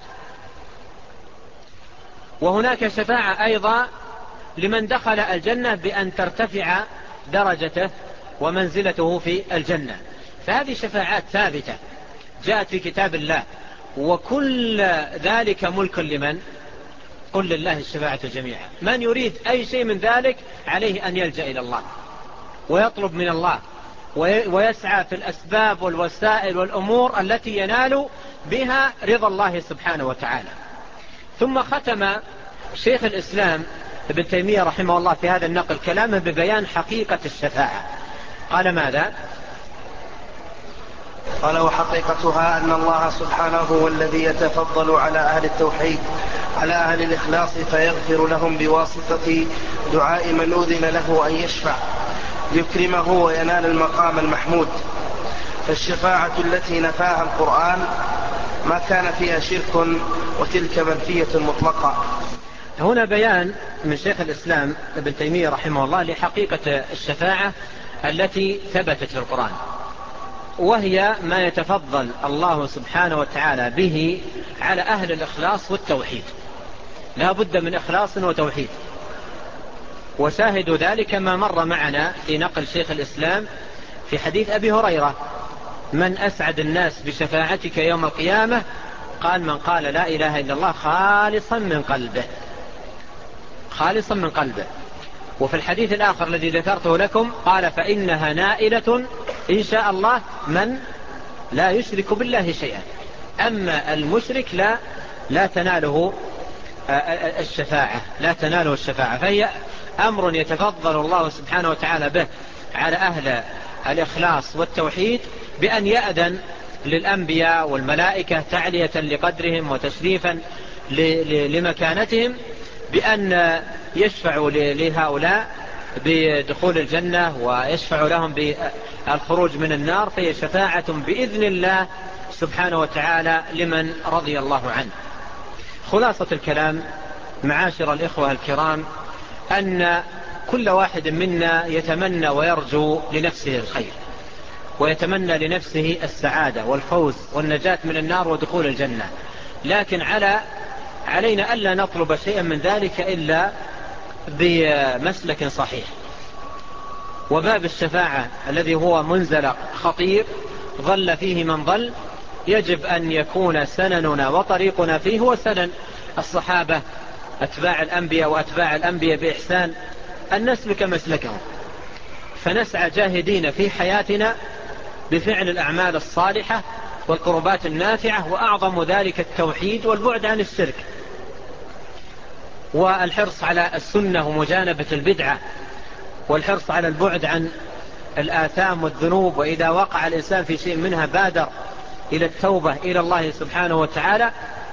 وهناك شفاعة أيضا لمن دخل الجنة بأن ترتفع درجته ومنزلته في الجنة. فهذه شفاعات ثابتة جاءت في كتاب الله، وكل ذلك ملك لمن؟ قل لله الشفاعة جميعا. من يريد أي شيء من ذلك عليه أن يلجأ إلى الله ويطلب من الله ويسعى في الأسباب والوسائل والأمور التي ينال بها رضا الله سبحانه وتعالى. ثم ختم شيخ الإسلام ابن تيمية رحمه الله في هذا النقل كلامه ببيان حقيقة الشفاعة. قال ماذا؟ قال: وحقيقتها أن الله سبحانه هو الذي يتفضل على أهل التوحيد على أهل الإخلاص، فيغفر لهم بواسطة دعاء من أذن له أن يشفع ليكرمه وينال المقام المحمود. فالشفاعة التي نفاها القرآن ما كان فيها شرك، وتلك منفية مطلقة. هنا بيان من شيخ الإسلام ابن تيمية رحمه الله لحقيقة الشفاعة التي ثبتت في القرآن، وهي ما يتفضل الله سبحانه وتعالى به على أهل الإخلاص والتوحيد. لا بد من إخلاص وتوحيد، وشاهد ذلك ما مر معنا في نقل شيخ الإسلام في حديث أبي هريرة: من أسعد الناس بشفاعتك يوم القيامة؟ قال: من قال لا إله إلا الله خالصا من قلبه. خالصا من قلبه. وفي الحديث الآخر الذي ذكرته لكم قال: فإنها نائلة إن شاء الله من لا يشرك بالله شيئا. أما المشرك لا تناله الشفاعة، لا تناله الشفاعة. فهي أمر يتفضل الله سبحانه وتعالى به على أهل الإخلاص والتوحيد بأن يأذن للأنبياء والملائكة تعلية لقدرهم وتشريفا لمكانتهم بأن يشفعوا لهؤلاء بدخول الجنة ويشفع لهم بالخروج من النار، فهي شفاعة بإذن الله سبحانه وتعالى لمن رضي الله عنه. خلاصة الكلام معاشر الإخوة الكرام أن كل واحد منا يتمنى ويرجو لنفسه الخير، ويتمنى لنفسه السعادة والفوز والنجاة من النار ودخول الجنة، لكن علينا ألا نطلب شيئا من ذلك إلا بمسلك صحيح. وباب الشفاعة الذي هو منزلق خطير ضل فيه من ضل، يجب أن يكون سنننا وطريقنا فيه هو سنن الصحابة أتباع الأنبياء وأتباع الأنبياء بإحسان، أن نسلك مسلكهم، فنسعى جاهدين في حياتنا بفعل الأعمال الصالحة والقربات النافعة، وأعظم ذلك التوحيد والبعد عن الشرك والحرص على السنة ومجانبة البدعة، والحرص على البعد عن الآثام والذنوب، وإذا وقع الإنسان في شيء منها بادر إلى التوبة إلى الله سبحانه وتعالى.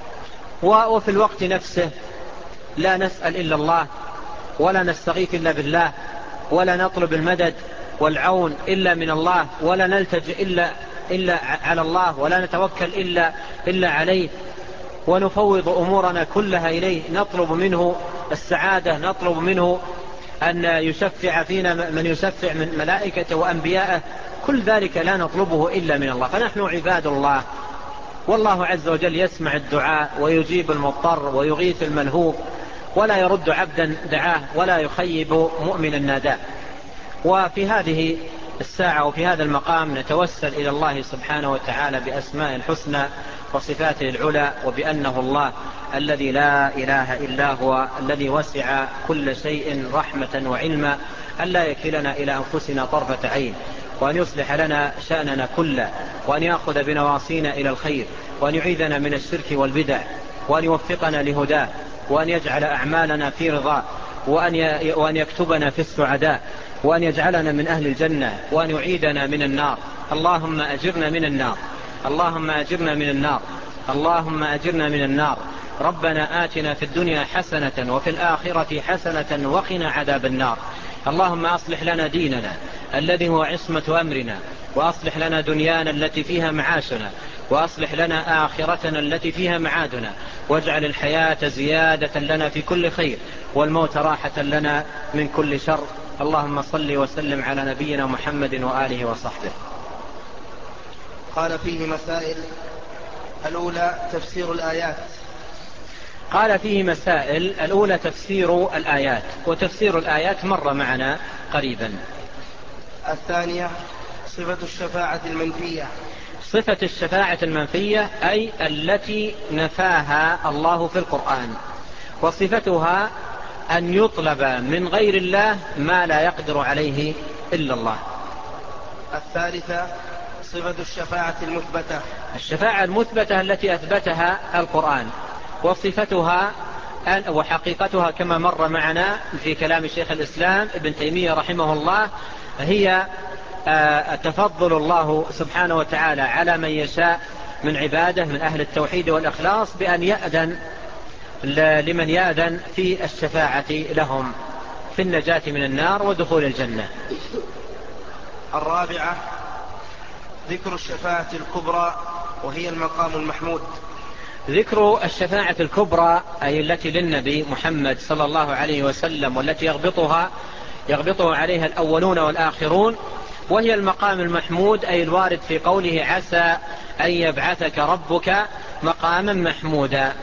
وفي الوقت نفسه لا نسأل إلا الله، ولا نستغيث إلا بالله، ولا نطلب المدد والعون إلا من الله، ولا نلتجئ إلا على الله، ولا نتوكل إلا عليه، ونفوض أمورنا كلها إليه، نطلب منه السعادة، نطلب منه أن يشفع فينا من يشفع من ملائكته وأنبيائه، كل ذلك لا نطلبه إلا من الله. فنحن عباد الله، والله عز وجل يسمع الدعاء ويجيب المضطر ويغيث الملهوف، ولا يرد عبدا دعاه، ولا يخيب مؤمنا ناداه. وفي هذه الساعة وفي هذا المقام نتوسل إلى الله سبحانه وتعالى بأسماء الحسنى وصفاته العلى، وبأنه الله الذي لا إله إلا هو، الذي وسع كل شيء رحمة وعلما، أن لا يكلنا إلى أنفسنا طرفة عين، وأن يصلح لنا شأننا كله، وأن يأخذ بنواصينا إلى الخير، وأن يعيذنا من الشرك والبدع، وأن يوفقنا لهداه، وأن يجعل أعمالنا في رضاه، وأن يكتبنا في السعداء، وأن يجعلنا من أهل الجنة، وأن يعيدنا من النار. اللهم أجرنا من النار، اللهم أجرنا من النار، اللهم أجرنا من النار. ربنا آتنا في الدنيا حسنة وفي الآخرة حسنة وقنا عذاب النار. اللهم أصلح لنا ديننا الذي هو عصمة أمرنا، وأصلح لنا دنيانا التي فيها معاشنا، وأصلح لنا آخرتنا التي فيها معادنا، واجعل الحياة زيادة لنا في كل خير، والموت راحة لنا من كل شر. اللهم صل وسلم على نبينا محمد وآله وصحبه. قال فيه مسائل. الأولى تفسير الآيات. قال فيه مسائل. الأولى تفسير الآيات، وتفسير الآيات مر معنا قريبا. الثانية صفة الشفاعة المنفية. صفة الشفاعة المنفية أي التي نفاها الله في القرآن، وصفتها أن يطلب من غير الله ما لا يقدر عليه إلا الله. الثالثة صفة الشفاعة المثبتة. الشفاعة المثبتة التي أثبتها القرآن، وصفتها وحقيقتها كما مر معنا في كلام شيخ الإسلام ابن تيمية رحمه الله، هي تفضل الله سبحانه وتعالى على من يشاء من عباده من أهل التوحيد والإخلاص بأن يأذن لمن يأذن في الشفاعة لهم في النجاة من النار ودخول الجنة. الرابعة ذكر الشفاعة الكبرى وهي المقام المحمود. ذكر الشفاعة الكبرى أي التي للنبي محمد صلى الله عليه وسلم، والتي يغبطه عليها الأولون والآخرون، وهي المقام المحمود أي الوارد في قوله عسى أن يبعثك ربك مقاما محمودا.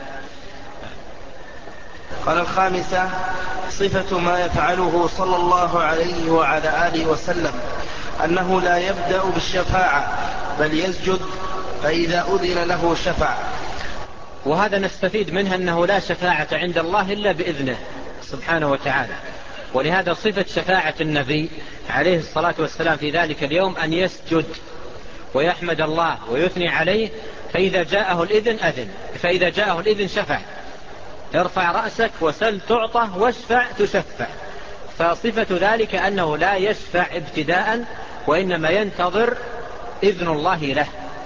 قال الخامسة: صفة ما يفعله صلى الله عليه وعلى آله وسلم أنه لا يبدأ بالشفاعة بل يسجد، فإذا أذن له شفع. وهذا نستفيد منها أنه لا شفاعة عند الله إلا بإذنه سبحانه وتعالى، ولهذا صفة شفاعة النبي عليه الصلاة والسلام في ذلك اليوم أن يسجد ويحمد الله ويثني عليه، فإذا جاءه الإذن أذن، فإذا جاءه الإذن شفع. ارفع رأسك وسل تعطى واشفع تشفع. فصفة ذلك أنه لا يشفع ابتداء، وإنما ينتظر إذن الله له.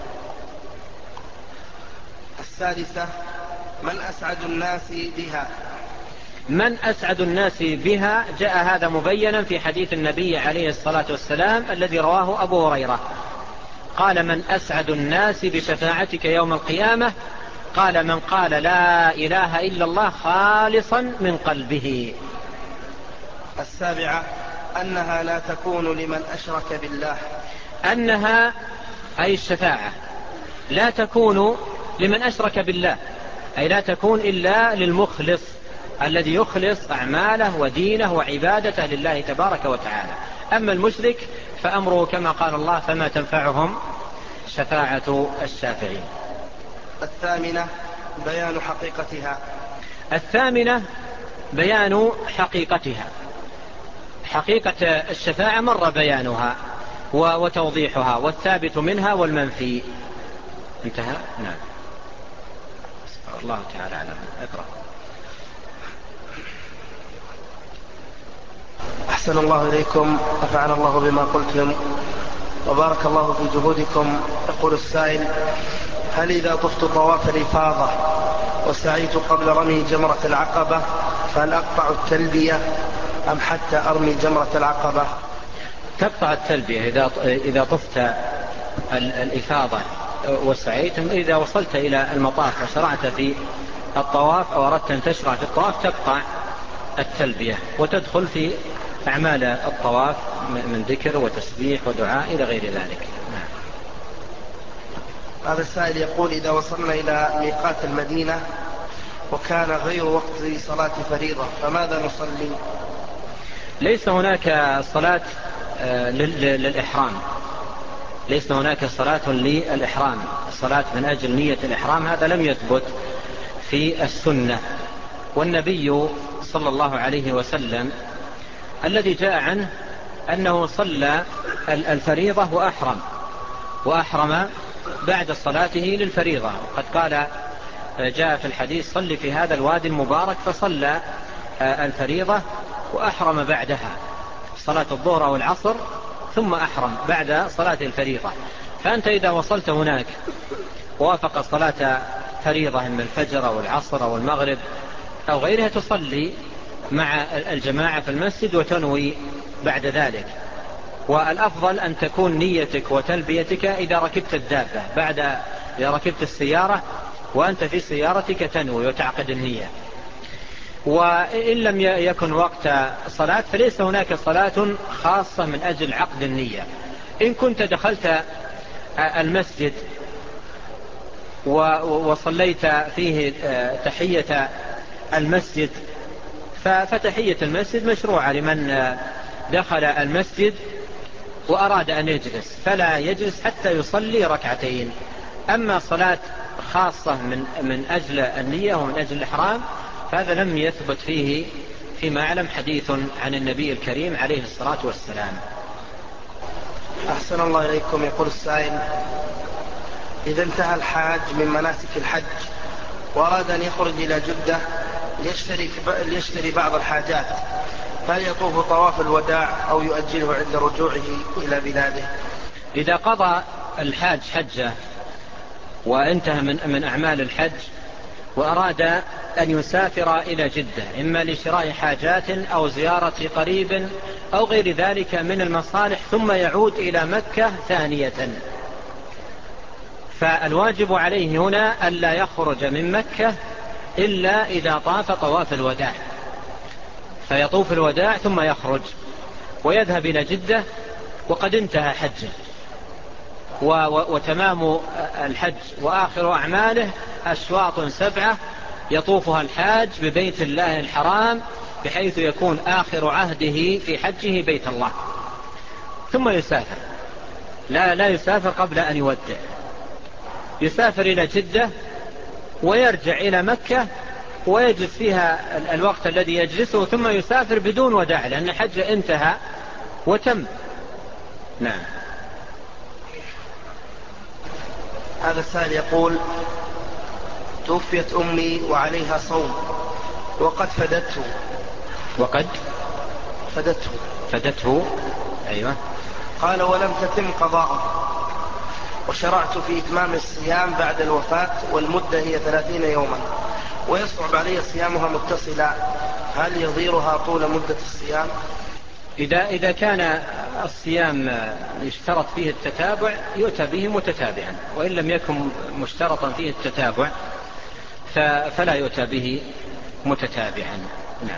السادسة: من أسعد الناس بها. من أسعد الناس بها جاء هذا مبينا في حديث النبي عليه الصلاة والسلام الذي رواه أبو هريرة، قال: من أسعد الناس بشفاعتك يوم القيامة؟ قال: من قال لا إله إلا الله خالصا من قلبه. السابعة: أنها لا تكون لمن أشرك بالله. أنها أي الشفاعة لا تكون لمن أشرك بالله، أي لا تكون إلا للمخلص الذي يخلص أعماله ودينه وعبادته لله تبارك وتعالى. أما المشرك فأمره كما قال الله: فما تنفعهم شفاعة الشافعين. الثامنة: بيان حقيقتها. الثامنة: بيان حقيقتها. حقيقة الشفاعة مر بيانها وتوضيحها، والثابت منها والمنفي. انتهى. نعم. الله تعالى أعلم. اقرأ. أحسن الله إليكم، نفعنا الله بما قلتم وبارك الله في جهودكم. يقول السائل: هل إذا طفت طواف الإفاضة وسعيت قبل رمي جمرة العقبة فهل أقطع التلبية أم حتى أرمي جمرة العقبة؟ تقطع التلبية إذا طفت الإفاضة وسعيت. إذا وصلت إلى المطاف وشرعت في الطواف أو أردت أن تشرع في الطواف تقطع التلبية وتدخل في أعمال الطواف من ذكر وتسبيح ودعاء إلى غير ذلك. هذا السائل يقول: إذا وصلنا إلى ميقات المدينة وكان غير وقت صلاة فريضة فماذا نصلي؟ ليس هناك صلاة للإحرام، ليس هناك صلاة للإحرام. الصلاة من أجل نية الإحرام هذا لم يثبت في السنة. والنبي صلى الله عليه وسلم الذي جاء عنه أنه صلى الفريضة وأحرم بعد صلاته للفريضة، وقد قال جاء في الحديث: صل في هذا الوادي المبارك، فصلى الفريضة وأحرم بعدها صلاة الظهر أو العصر، ثم أحرم بعد صلاة الفريضة. فأنت إذا وصلت هناك ووافق صلاة فريضة من الفجر أو العصر أو المغرب أو غيرها تصلي مع الجماعة في المسجد وتنوي بعد ذلك. والأفضل أن تكون نيتك وتلبيتك إذا ركبت الدابة، بعد إذا ركبت السيارة وأنت في سيارتك تنوي وتعقد النية. وإن لم يكن وقت صلاة فليس هناك صلاة خاصة من أجل عقد النية. إن كنت دخلت المسجد وصليت فيه تحية المسجد فتحية المسجد مشروعة لمن دخل المسجد وأراد أن يجلس، فلا يجلس حتى يصلي ركعتين. أما صلاة خاصة من أجل النية ومن أجل الإحرام فهذا لم يثبت فيه فيما أعلم حديث عن النبي الكريم عليه الصلاة والسلام. أحسن الله إليكم. يقول السائل: إذا انتهى الحاج من مناسك الحج وأراد أن يخرج إلى جدة ليشتري بعض الحاجات، فهل يطوف طواف الوداع أو يؤجله عند رجوعه إلى بلاده؟ إذا قضى الحاج حجه وانتهى من أعمال الحج وأراد أن يسافر إلى جدة إما لشراء حاجات أو زيارة قريب أو غير ذلك من المصالح ثم يعود إلى مكة ثانية، فالواجب عليه هنا ألا يخرج من مكة إلا إذا طاف طواف الوداع، فيطوف الوداع ثم يخرج ويذهب إلى جدة وقد انتهى حجه، وتمام الحج وآخر أعماله أشواط 7 يطوفها الحاج ببيت الله الحرام، بحيث يكون آخر عهده في حجه بيت الله، ثم يسافر. لا يسافر قبل أن يودع، يسافر إلى جدة ويرجع إلى مكة ويجلس فيها الوقت الذي يجلسه، ثم يسافر بدون وداع، لأن حجه انتهى وتم. نعم. هذا السائل يقول: توفيت أمي وعليها صوم وقد فدته. أيوة. قال: ولم تتم قضاءه، وشرعت في إتمام الصيام بعد الوفاة، والمدة هي 30 يوما، ويصعب علي صيامها متصلا، هل يضيرها طول مدة الصيام؟ إذا كان الصيام يشترط فيه التتابع يؤتى به متتابعا، وإن لم يكن مشترطا فيه التتابع فلا يؤتى به متتابعا. نعم.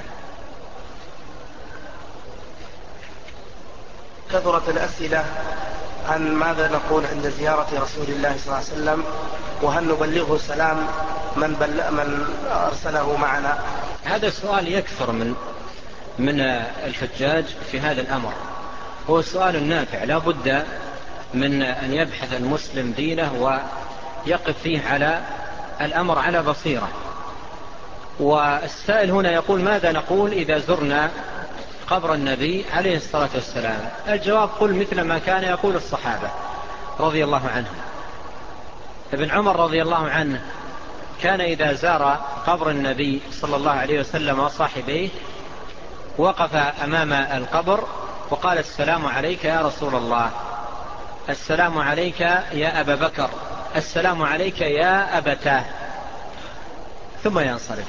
كثرت الأسئلة عن ماذا نقول عند زيارة رسول الله صلى الله عليه وسلم، وهل نبلغه سلام من أرسله معنا؟ هذا السؤال يكثر من الحجاج في هذا الأمر، هو سؤال نافع، لا بد من أن يبحث المسلم دينه ويقف فيه على الأمر على بصيرة. والسائل هنا يقول: ماذا نقول إذا زرنا قبر النبي عليه الصلاة والسلام؟ الجواب: قل مثل ما كان يقول الصحابة رضي الله عنهم. ابن عمر رضي الله عنه كان إذا زار قبر النبي صلى الله عليه وسلم وصاحبيه وقف أمام القبر وقال: السلام عليك يا رسول الله، السلام عليك يا أبا بكر، السلام عليك يا أبتاه، ثم ينصرف،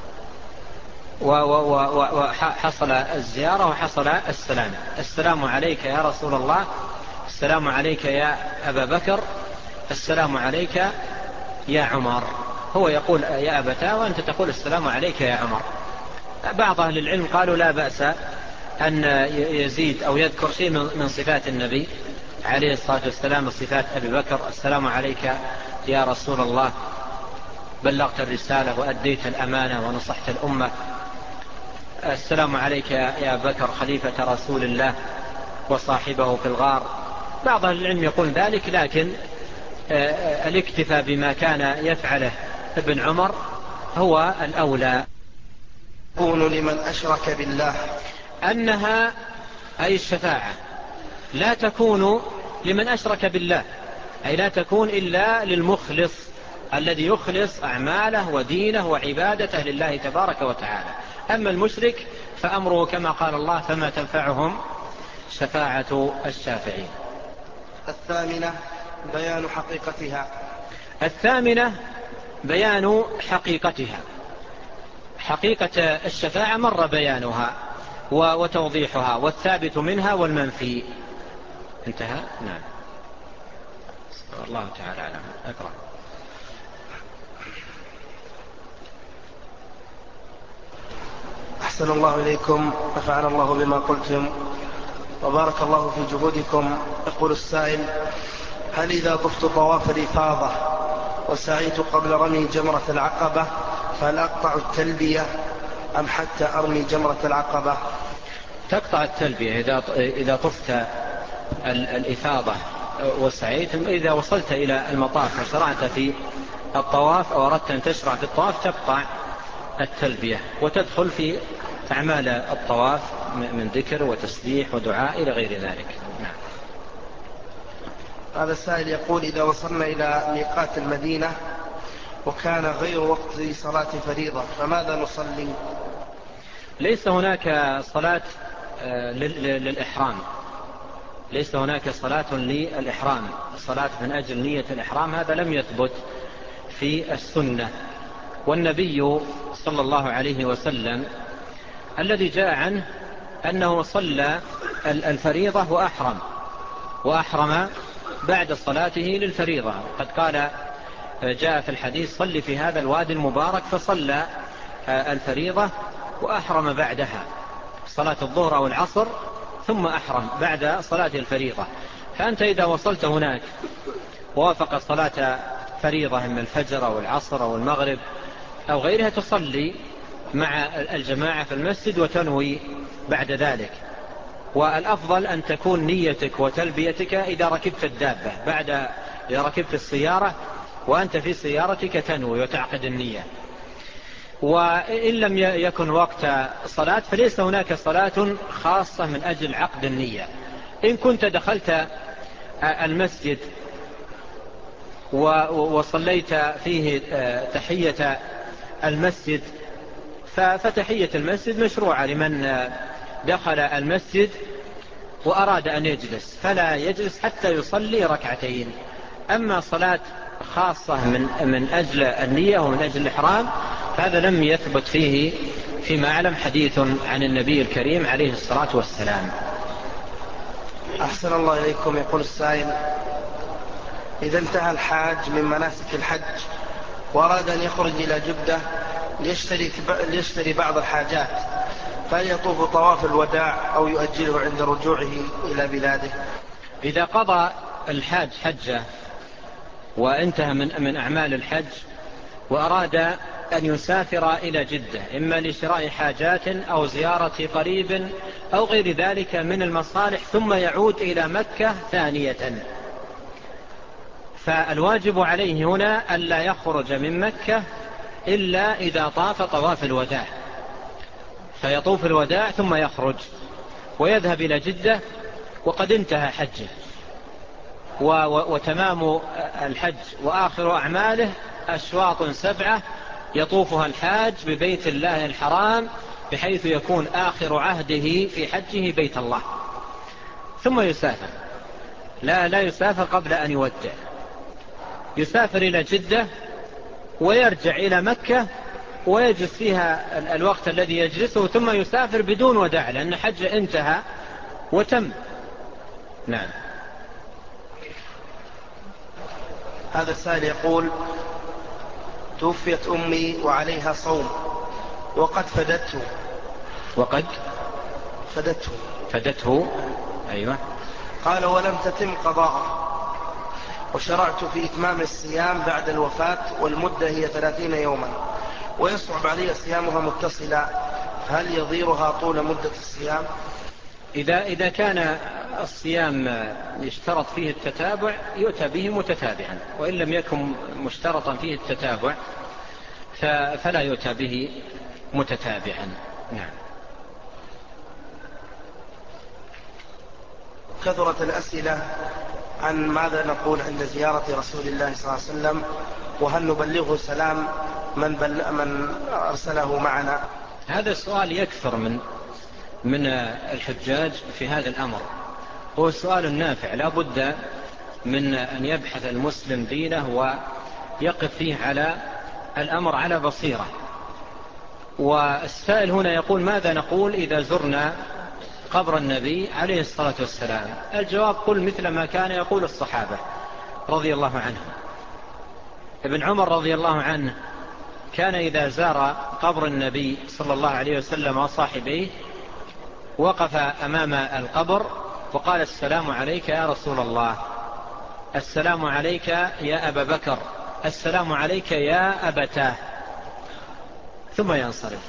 وحصل الزيارة وحصل السلام. السلام عليك يا رسول الله، السلام عليك يا أبا بكر، السلام عليك يا عمر. هو يقول يا أبتاه وأنت تقول السلام عليك يا عمر. بعض أهل العلم قالوا لا بأس أن يزيد أو يذكر شيء من صفات النبي عليه الصلاة والسلام، صفات أبي بكر: السلام عليك يا رسول الله، بلغت الرسالة وأديت الأمانة ونصحت الأمة، السلام عليك يا بكر خليفة رسول الله وصاحبه في الغار. بعض أهل العلم يقول ذلك، لكن الاكتفاء بما كان يفعله ابن عمر هو الأولى. يكون لمن أشرك بالله أنها أي الشفاعة لا تكون لمن أشرك بالله، أي لا تكون إلا للمخلص الذي يخلص أعماله ودينه وعبادته لله تبارك وتعالى. أما المشرك فأمره كما قال الله: فما تنفعهم شفاعة الشافعين. الثامنة بيان حقيقتها. الثامنة بيان حقيقتها. حقيقة الشفاعة مر بيانها وتوضيحها والثابت منها والمنفي. انتهى. نعم. الله تعالى أعلم. أقرأ. أحسن الله إليكم، نفعنا الله بما قلتم وبارك الله في جهودكم. يقول السائل: هل إذا طفت طواف الإفاضة وسعيت قبل رمي جمرة العقبة فهل أقطع التلبية أم حتى أرمي جمرة العقبة؟ تقطع التلبية إذا طفت الإفاضة وسعيت. إذا وصلت إلى المطاف وشرعت في الطواف أو أردت أن تشرع في الطواف تقطع التلبية وتدخل في أعمال الطواف من ذكر وتسبيح ودعاء إلى غير ذلك. نعم. هذا السائل يقول: إذا وصلنا إلى ميقات المدينة وكان غير وقت صلاة فريضة فماذا نصلي؟ ليس هناك صلاة للإحرام، ليس هناك صلاة للإحرام، صلاة من أجل نية الإحرام، هذا لم يثبت في السنة. والنبي صلى الله عليه وسلم الذي جاء عنه أنه صلى الفريضة وأحرم بعد صلاته للفريضة. قد قال جاء في الحديث صل في هذا الوادي المبارك، فصلى الفريضة وأحرم بعدها صلاة الظهر أو العصر، ثم أحرم بعد صلاة الفريضة. فأنت إذا وصلت هناك ووافق صلاة فريضة من الفجر أو العصر أو المغرب أو غيرها، تصلي مع الجماعة في المسجد وتنوي بعد ذلك. والأفضل أن تكون نيتك وتلبيتك إذا ركبت الدابة، إذا ركبت السيارة وأنت في سيارتك تنوي وتعقد النية. وإن لم يكن وقت صلاة فليس هناك صلاة خاصة من أجل عقد النية. إن كنت دخلت المسجد وصليت فيه تحية المسجد، فتحية المسجد مشروعة لمن دخل المسجد وأراد أن يجلس، فلا يجلس حتى يصلي ركعتين. أما صلاة خاصة من أجل النية ومن أجل الإحرام فهذا لم يثبت فيه فيما أعلم حديث عن النبي الكريم عليه الصلاة والسلام. أحسن الله إليكم. يقول السائل: إذا انتهى الحاج من مناسك الحج وأراد أن يخرج إلى جدة ليشتري بعض الحاجات، فهل يطوف طواف الوداع أو يؤجله عند رجوعه إلى بلاده؟ إذا قضى الحاج حجه وانتهى من أعمال الحج وأراد أن يسافر إلى جدة، إما لشراء حاجات أو زيارة قريب أو غير ذلك من المصالح، ثم يعود إلى مكة ثانية، فالواجب عليه هنا ألا يخرج من مكة إلا إذا طاف طواف الوداع، فيطوف الوداع ثم يخرج ويذهب إلى جدة وقد انتهى حجه. وتمام الحج وآخر أعماله أشواط 7 يطوفها الحاج ببيت الله الحرام، بحيث يكون آخر عهده في حجه بيت الله، ثم يسافر. لا يسافر قبل أن يودع، يسافر إلى جدة ويرجع إلى مكة ويجلس فيها الوقت الذي يجلسه، ثم يسافر بدون وداع، لأن حج انتهى وتم. نعم. هذا السائل يقول: توفيت أمي وعليها صوم وقد فدته. أيوة. قال: ولم تتم قضاءه، وشرعت في إتمام الصيام بعد الوفاة، والمدة هي 30 يوما، ويصعب علي صيامها متصلا، فهل يضيرها طول مدة الصيام؟ إذا كان الصيام يشترط فيه التتابع يؤتى به متتابعا، وإن لم يكن مشترطا فيه التتابع فلا يؤتى به متتابعا. نعم. كثرت الأسئلة عن ماذا نقول عند زيارة رسول الله صلى الله عليه وسلم، وهل نبلغه سلام من أرسله معنا؟ هذا السؤال يكثر من الحجاج في هذا الأمر، هو سؤال نافع، لا بد من أن يبحث المسلم دينه ويقف فيه على الأمر على بصيرة. والسائل هنا يقول: ماذا نقول إذا زرنا قبر النبي عليه الصلاة والسلام؟ الجواب: قل مثل ما كان يقول الصحابة رضي الله عنهم. ابن عمر رضي الله عنه كان إذا زار قبر النبي صلى الله عليه وسلم وصاحبيه وقف أمام القبر وقال: السلام عليك يا رسول الله، السلام عليك يا أبا بكر، السلام عليك يا أبتاه، ثم ينصرف.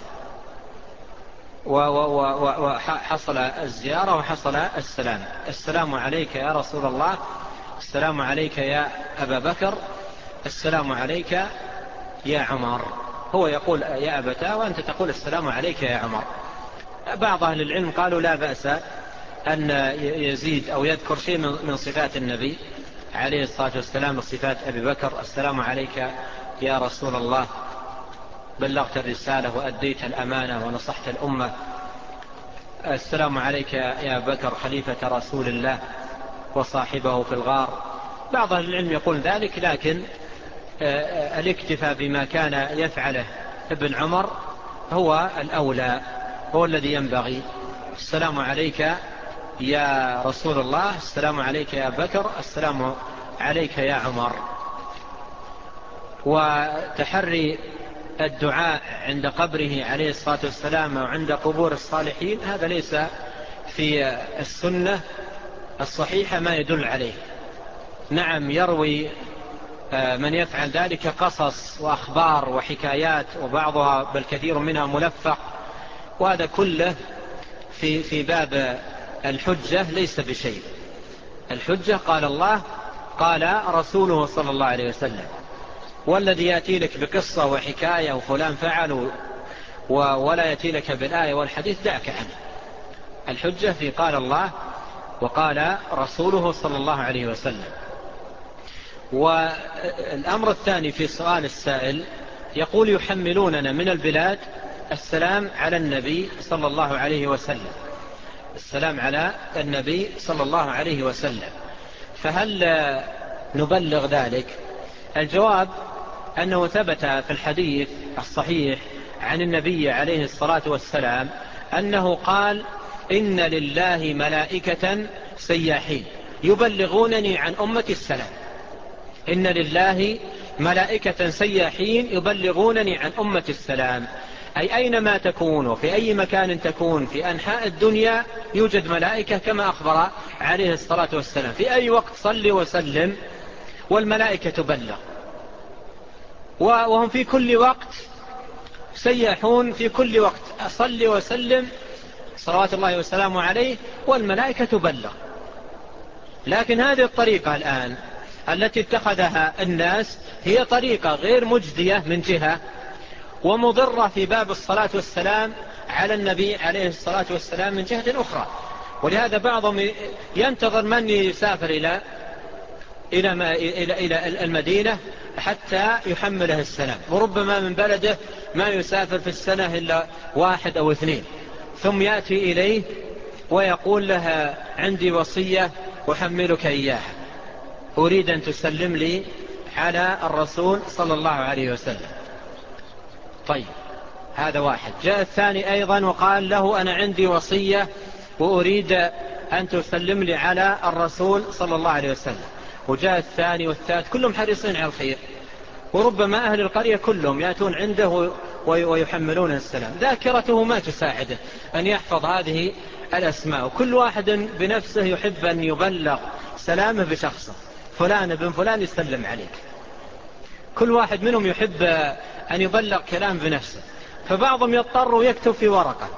وحصل الزيارة وحصل السلام: السلام عليك يا رسول الله، السلام عليك يا أبا بكر، السلام عليك يا عمر. هو يقول يا أبتاه وأنت تقول السلام عليك يا عمر. بعض أهل العلم قالوا لا بأس أن يزيد أو يذكر شيء من صفات النبي عليه الصلاة والسلام، من صفات أبي بكر: السلام عليك يا رسول الله، بلغت الرسالة وأديت الأمانة ونصحت الأمة، السلام عليك يا بكر خليفة رسول الله وصاحبه في الغار. بعض أهل العلم يقول ذلك، لكن الاكتفاء بما كان يفعله ابن عمر هو الأولى، هو الذي ينبغي. السلام عليك يا رسول الله، السلام عليك يا بكر، السلام عليك يا عمر. وتحري الدعاء عند قبره عليه الصلاة والسلام وعند قبور الصالحين هذا ليس في السنة الصحيحة ما يدل عليه. نعم، يروي من يفعل ذلك قصص وأخبار وحكايات، وبعضها بل كثير منها ملفق، وهذا كله في باب الحجة ليس بشيء. الحجة قال الله قال رسوله صلى الله عليه وسلم. والذي يأتي لك بقصة وحكاية وفلان فعل ولا يأتي لك بالآية والحديث دعك عنه. الحجة في قال الله وقال رسوله صلى الله عليه وسلم. والأمر الثاني في سؤال السائل يقول يحملوننا من البلاد السلام على النبي صلى الله عليه وسلم، السلام على النبي صلى الله عليه وسلم، فهل نبلغ ذلك؟ الجواب أنه ثبت في الحديث الصحيح عن النبي عليه الصلاة والسلام أنه قال إن لله ملائكة سياحين يبلغونني عن أمتي السلام. إن لله ملائكة سياحين يبلغونني عن أمتي السلام، أي أينما تكون وفي أي مكان تكون في أنحاء الدنيا يوجد ملائكة كما أخبر عليه الصلاة والسلام. في أي وقت صل وسلم والملائكة تبلغ، وهم في كل وقت سياحون، في كل وقت صل وسلم صلوات الله وسلامه عليه والملائكة تبلغ. لكن هذه الطريقة الآن التي اتخذها الناس هي طريقة غير مجدية من جهة، ومضرة في باب الصلاة والسلام على النبي عليه الصلاة والسلام من جهة أخرى. ولهذا بعضهم ينتظر من يسافر إلى المدينة حتى يحمله السلام، وربما من بلده ما يسافر في السنة إلا 1 أو 2، ثم يأتي إليه ويقول له عندي وصية أحملك إياها، أريد أن تسلم لي على الرسول صلى الله عليه وسلم. طيب، هذا واحد. جاء الثاني أيضا وقال له أنا عندي وصية وأريد أن تسلم لي على الرسول صلى الله عليه وسلم. وجاء الثاني والثالث كلهم حريصين على الخير، وربما أهل القرية كلهم يأتون عنده ويحملون السلام. ذاكرته ما تساعده أن يحفظ هذه الأسماء، وكل واحد بنفسه يحب أن يبلغ سلامه بشخصه، فلان ابن فلان يسلم عليك. كل واحد منهم يحب أن يبلغ كلام بنفسه، فبعضهم يضطر ويكتب في ورقة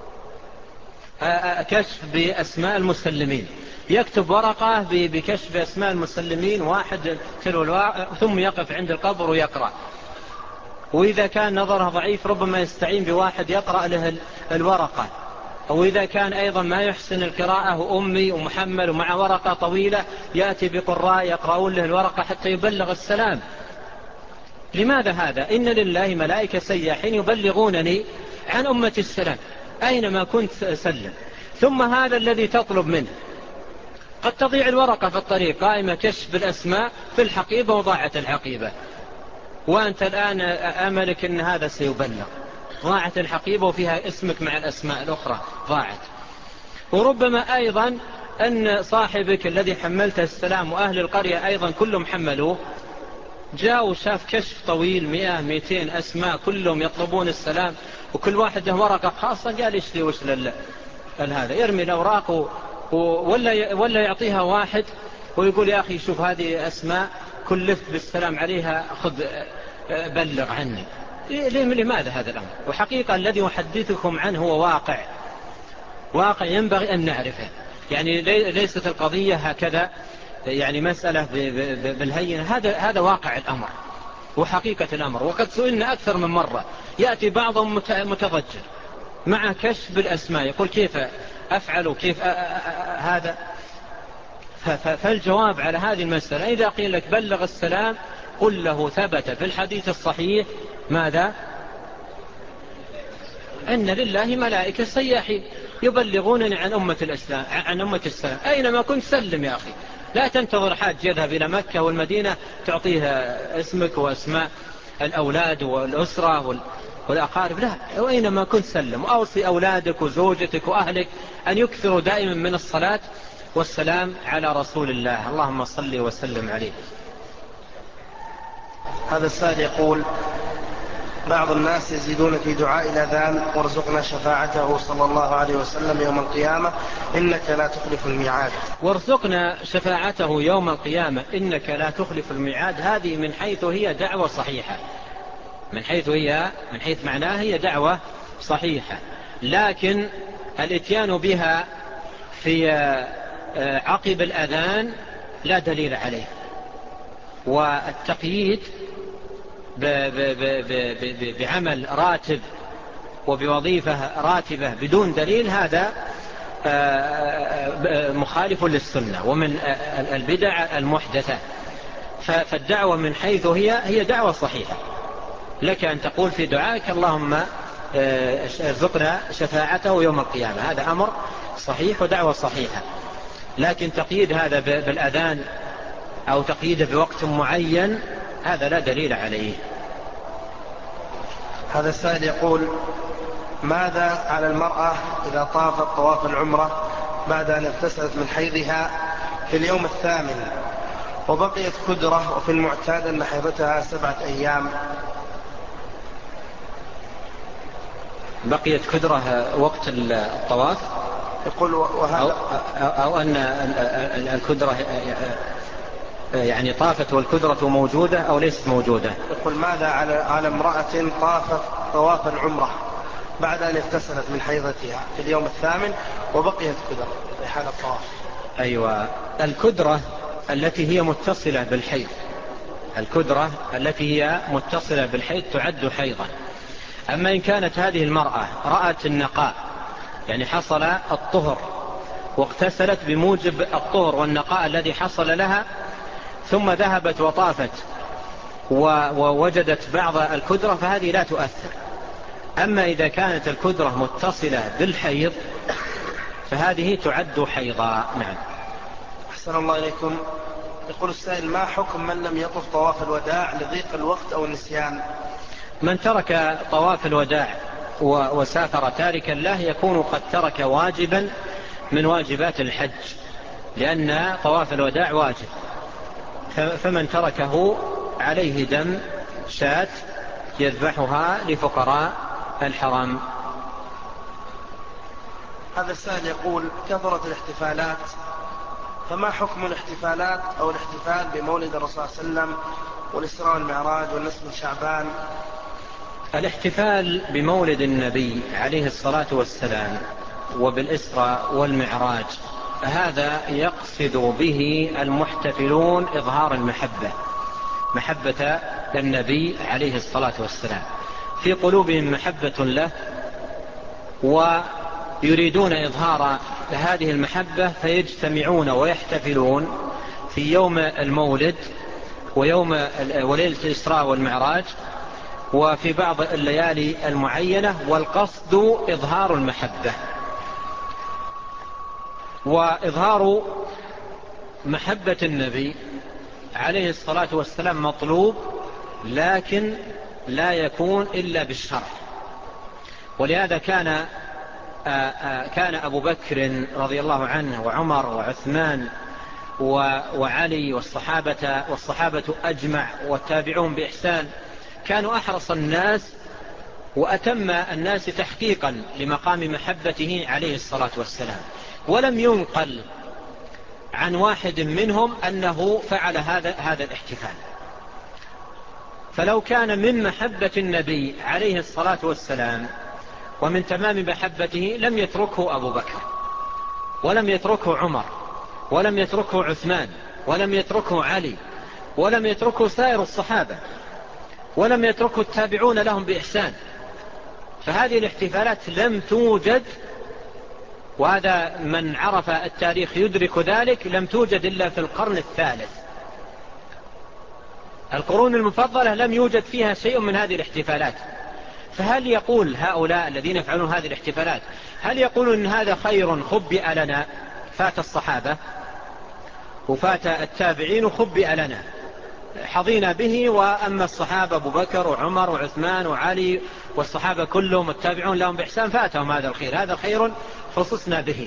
كشف بأسماء المسلمين، يكتب ورقة بكشف أسماء المسلمين واحد ثم يقف عند القبر ويقرأ. وإذا كان نظره ضعيف ربما يستعين بواحد يقرأ له الورقة، أو إذا كان أيضا ما يحسن القراءة أمي ومحمل ومع ورقة طويلة يأتي بقراء يقرؤون له الورقة حتى يبلغ السلام. لماذا هذا؟ إن لله ملائكة سياحين يبلغونني عن أمة السلام أينما كنت سلم. ثم هذا الذي تطلب منه قد تضيع الورقة في الطريق قائمة كشف الأسماء في الحقيبة وضاعت الحقيبة، وأنت الآن أملك أن هذا سيبلغ، ضاعت الحقيبة وفيها اسمك مع الأسماء الأخرى ضاعت. وربما أيضا أن صاحبك الذي حملته السلام وأهل القرية أيضا كلهم حملوه، جاء وشاف كشف طويل 100-200 أسماء كلهم يطلبون السلام، وكل واحد له ورقة خاصة، قال يشتري وش هذا، يرمي الأوراق ولا يعطيها واحد ويقول يا أخي شوف هذه أسماء كلفت بالسلام عليها، خذ بلغ عني. لماذا هذا الأمر؟ وحقيقة الذي أحدثكم عنه هو واقع ينبغي أن نعرفه. يعني ليست القضية هكذا يعني مسألة بالهينة، هذا واقع الأمر وحقيقة الأمر. وقد سئلنا أكثر من مرة، يأتي بعضهم متضجر مع كشف الأسماء يقول كيف أفعل وكيف هذا. فالجواب على هذه المسألة إذا قيل لك بلغ السلام قل له ثبت في الحديث الصحيح ماذا؟ أن لله ملائكة سياحين يبلغونني عن أمة السلام أينما كنت سلم يا أخي، لا تنتظر حاج يذهب إلى مكة والمدينة تعطيها اسمك واسماء الأولاد والأسرة والأقارب لا، وإنما كنت سلم، وأوصي أولادك وزوجتك وأهلك أن يكثروا دائما من الصلاة والسلام على رسول الله، اللهم صل وسلم عليه. هذا السائل يقول: بعض الناس يزيدون في دعاء الأذان: وارزقنا شفاعته صلى الله عليه وسلم يوم القيامة إنك لا تخلف الميعاد. وارزقنا شفاعته يوم القيامة إنك لا تخلف الميعاد، هذه من حيث هي دعوة صحيحة، من حيث معناها هي دعوة صحيحة، لكن الاتيان بها في عقب الأذان لا دليل عليه، والتقييد بعمل راتب وبوظيفة راتبة بدون دليل هذا مخالف للسنة ومن البدع المحدثة. فالدعوة من حيث هي دعوة صحيحة، لك أن تقول في دعائك اللهم ارزقنا شفاعته يوم القيامة، هذا أمر صحيح ودعوة صحيحة، لكن تقييد هذا بالأذان أو تقييده بوقت معين هذا لا دليل عليه. هذا السائل يقول: ماذا على المرأة إذا طافت طواف العمرة بعد أن اغتسلت من حيضها في اليوم الثامن وبقيت كدرة، وفي المعتاد أن حيضتها 7 أيام؟ بقيت كدرة وقت الطواف يقول وهذا أو أن الكدرة يعني طافت والكدرة موجودة أو ليست موجودة. يقول: ماذا على امرأة طافت طواف العمرة بعد أن اغتسلت من حيضتها في اليوم الثامن وبقيت كدرة في حال الطواف؟ أيوة، الكدرة التي هي متصلة بالحيض، الكدرة التي هي متصلة بالحيض تعد حيضا. أما إن كانت هذه المرأة رأت النقاء، يعني حصل الطهر واغتسلت بموجب الطهر والنقاء الذي حصل لها، ثم ذهبت وطافت ووجدت بعض الكدرة فهذه لا تؤثر. أما إذا كانت الكدرة متصلة بالحيض فهذه تعد حيضا. نعم. أحسن الله إليكم. يقول السائل: ما حكم من لم يطف طواف الوداع لضيق الوقت أو النسيان؟ من ترك طواف الوداع وسافر تاركا له يكون قد ترك واجبا من واجبات الحج، لأن طواف الوداع واجب، فمن تركه عليه دم شاة يذبحها لفقراء الحرم. هذا السائل يقول: كثرت الاحتفالات، فما حكم الاحتفالات أو الاحتفال بمولد الرسول صلى الله عليه وسلم والإسراء والمعراج والنصف من شعبان؟ الاحتفال بمولد النبي عليه الصلاة والسلام وبالإسراء والمعراج هذا يقصد به المحتفلون إظهار المحبة، محبة النبي عليه الصلاة والسلام، في قلوبهم محبة له ويريدون إظهار هذه المحبة، فيجتمعون ويحتفلون في يوم المولد ويوم وليلة الإسراء والمعراج وفي بعض الليالي المعينة، والقصد إظهار المحبة. وإظهار محبة النبي عليه الصلاة والسلام مطلوب، لكن لا يكون إلا بالشرع. ولهذا كان أبو بكر رضي الله عنه وعمر وعثمان وعلي والصحابة أجمع والتابعون بإحسان كانوا أحرص الناس وأتم الناس تحقيقا لمقام محبته عليه الصلاة والسلام، ولم ينقل عن واحد منهم أنه فعل هذا الاحتفال. فلو كان من محبة النبي عليه الصلاة والسلام ومن تمام محبته لم يتركه أبو بكر ولم يتركه عمر ولم يتركه عثمان ولم يتركه علي ولم يتركه سائر الصحابة ولم يتركه التابعون لهم بإحسان. فهذه الاحتفالات لم توجد، وهذا من عرف التاريخ يدرك ذلك، لم توجد إلا في القرن الثالث. القرون المفضلة لم يوجد فيها شيء من هذه الاحتفالات. فهل يقول هؤلاء الذين يفعلون هذه الاحتفالات هل يقولون إن هذا خير خبئ لنا؟ فات الصحابة وفات التابعين وخبئ لنا، حظينا به، وأما الصحابة أبو بكر وعمر وعثمان وعلي والصحابة كلهم والتابعون لهم بإحسان فاتهم هذا الخير، هذا خير خصصنا به.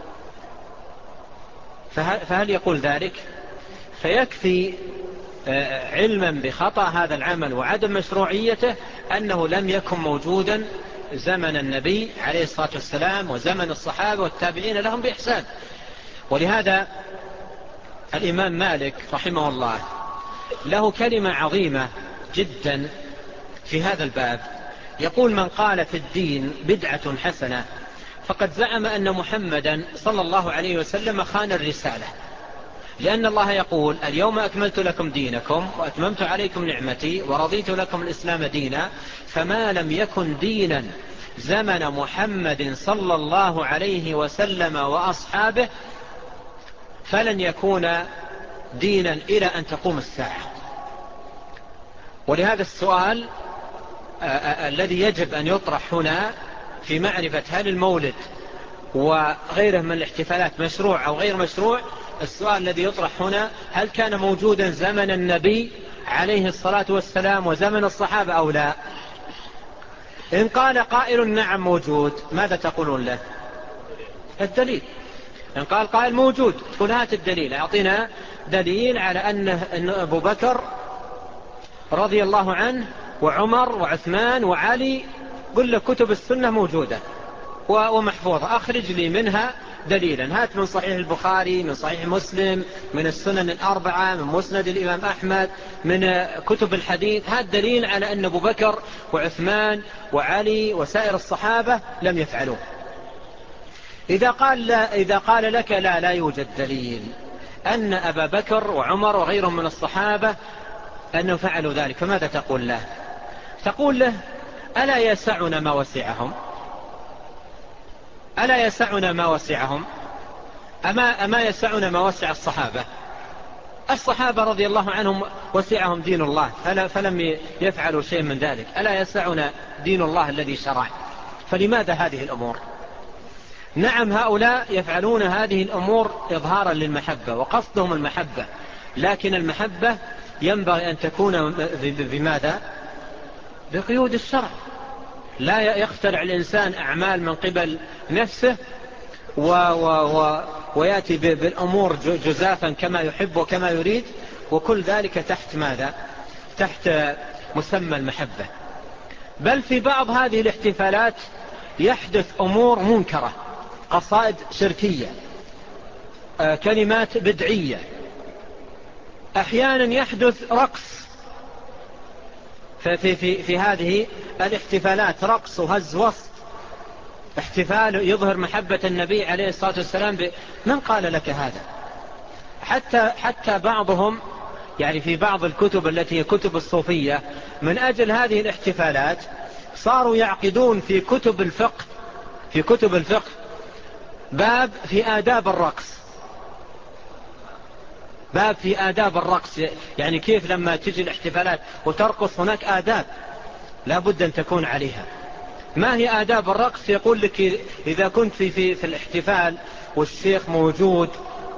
فهل يقول ذلك؟ فيكفي علما بخطأ هذا العمل وعدم مشروعيته أنه لم يكن موجودا زمن النبي عليه الصلاة والسلام وزمن الصحابة والتابعين لهم بإحسان. ولهذا الإمام مالك رحمه الله له كلمة عظيمة جدا في هذا الباب، يقول: من قال في الدين بدعة حسنة فقد زعم أن محمدا صلى الله عليه وسلم خان الرسالة، لأن الله يقول: اليوم أكملت لكم دينكم وأتممت عليكم نعمتي ورضيت لكم الإسلام دينا، فما لم يكن دينا زمن محمد صلى الله عليه وسلم وأصحابه فلن يكون دينا إلى أن تقوم الساعة. ولهذا السؤال الذي يجب أن يطرح هنا في معرفة هل المولد وغيره من الاحتفالات مشروع أو غير مشروع، السؤال الذي يطرح هنا: هل كان موجودا زمن النبي عليه الصلاة والسلام وزمن الصحابة أو لا؟ إن قال قائل نعم موجود، ماذا تقولون له؟ الدليل. إن قال قائل موجود، تقول هات الدليل، أعطينا دليل على أن أبو بكر رضي الله عنه وعمر وعثمان وعلي، قل لك كتب السنة موجودة ومحفوظة، أخرج لي منها دليلا، هات من صحيح البخاري، من صحيح مسلم، من السنن الأربعة، من مسند الإمام أحمد، من كتب الحديث، هات دليل على أن أبو بكر وعثمان وعلي وسائر الصحابة لم يفعلوه. إذا قال لك لا يوجد دليل أن أبا بكر وعمر وغيرهم من الصحابة أنه فعلوا ذلك، فماذا تقول له؟ تقول له: ألا يسعنا ما وسعهم؟ ألا يسعنا ما وسعهم؟ أما يسعنا ما وسع الصحابة؟ الصحابة رضي الله عنهم وسعهم دين الله فلم يفعلوا شيء من ذلك. ألا يسعنا دين الله الذي شرع؟ فلماذا هذه الأمور؟ نعم، هؤلاء يفعلون هذه الأمور إظهارا للمحبة وقصدهم المحبة، لكن المحبة ينبغي أن تكون بماذا؟ بقيود الشرع. لا يخترع الإنسان أعمال من قبل نفسه ويأتي بالأمور جزافا كما يحب وكما يريد، وكل ذلك تحت ماذا؟ تحت مسمى المحبة. بل في بعض هذه الاحتفالات يحدث أمور منكرة، قصائد شركية، كلمات بدعية، أحيانا يحدث رقص في هذه الاحتفالات، رقص وهز وسط، احتفال يظهر محبة النبي عليه الصلاة والسلام. من قال لك هذا؟ حتى بعضهم يعني في بعض الكتب التي هي كتب الصوفية، من أجل هذه الاحتفالات صاروا يعقدون في كتب الفقه باب في آداب الرقص، باب في آداب الرقص، يعني كيف لما تجي الاحتفالات وترقص هناك آداب لا بد أن تكون عليها. ما هي آداب الرقص؟ يقول لك إذا كنت في الاحتفال والشيخ موجود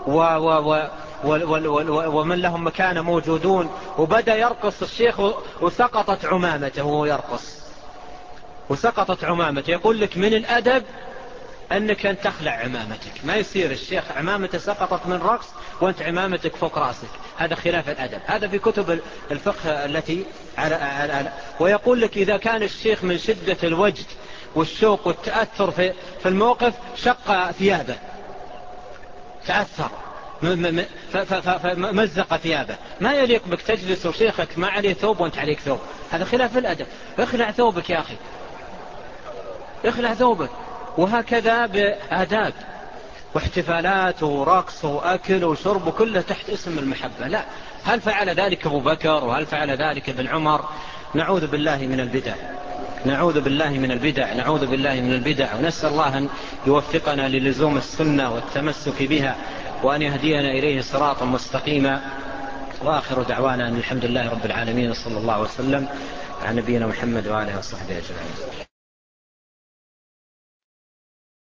ومن لهم مكانة موجودون، وبدأ يرقص الشيخ وسقطت عمامته وهو يرقص، وسقطت عمامته، يقول لك من الأدب أنك أن تخلع عمامتك. ما يصير الشيخ عمامته سقطت من رقص وأنت عمامتك فوق رأسك، هذا خلاف الأدب. هذا في كتب الفقه التي ويقول لك إذا كان الشيخ من شدة الوجد والشوق والتأثر في الموقف شق ثيابه، تأثر فمزق ثيابه، ما يليق بك تجلس وشيخك ما عليه ثوب وانت عليك ثوب، هذا خلاف الأدب. اخلع ثوبك يا أخي، اخلع ثوبك. وهكذا بآداب واحتفالات ورقص وأكل وشرب كله تحت اسم المحبة. لا، هل فعل ذلك أبو بكر وهل فعل ذلك ابن عمر؟ نعوذ بالله من البدع، نعوذ بالله من البدع، نعوذ بالله من البدع، ونسأل الله أن يوفقنا للزوم السنة والتمسك بها وأن يهدينا إليه صراطا مستقيما. وآخر دعوانا أن الحمد لله رب العالمين، صلى الله وسلم على نبينا محمد وآله وصحبه أجمعين.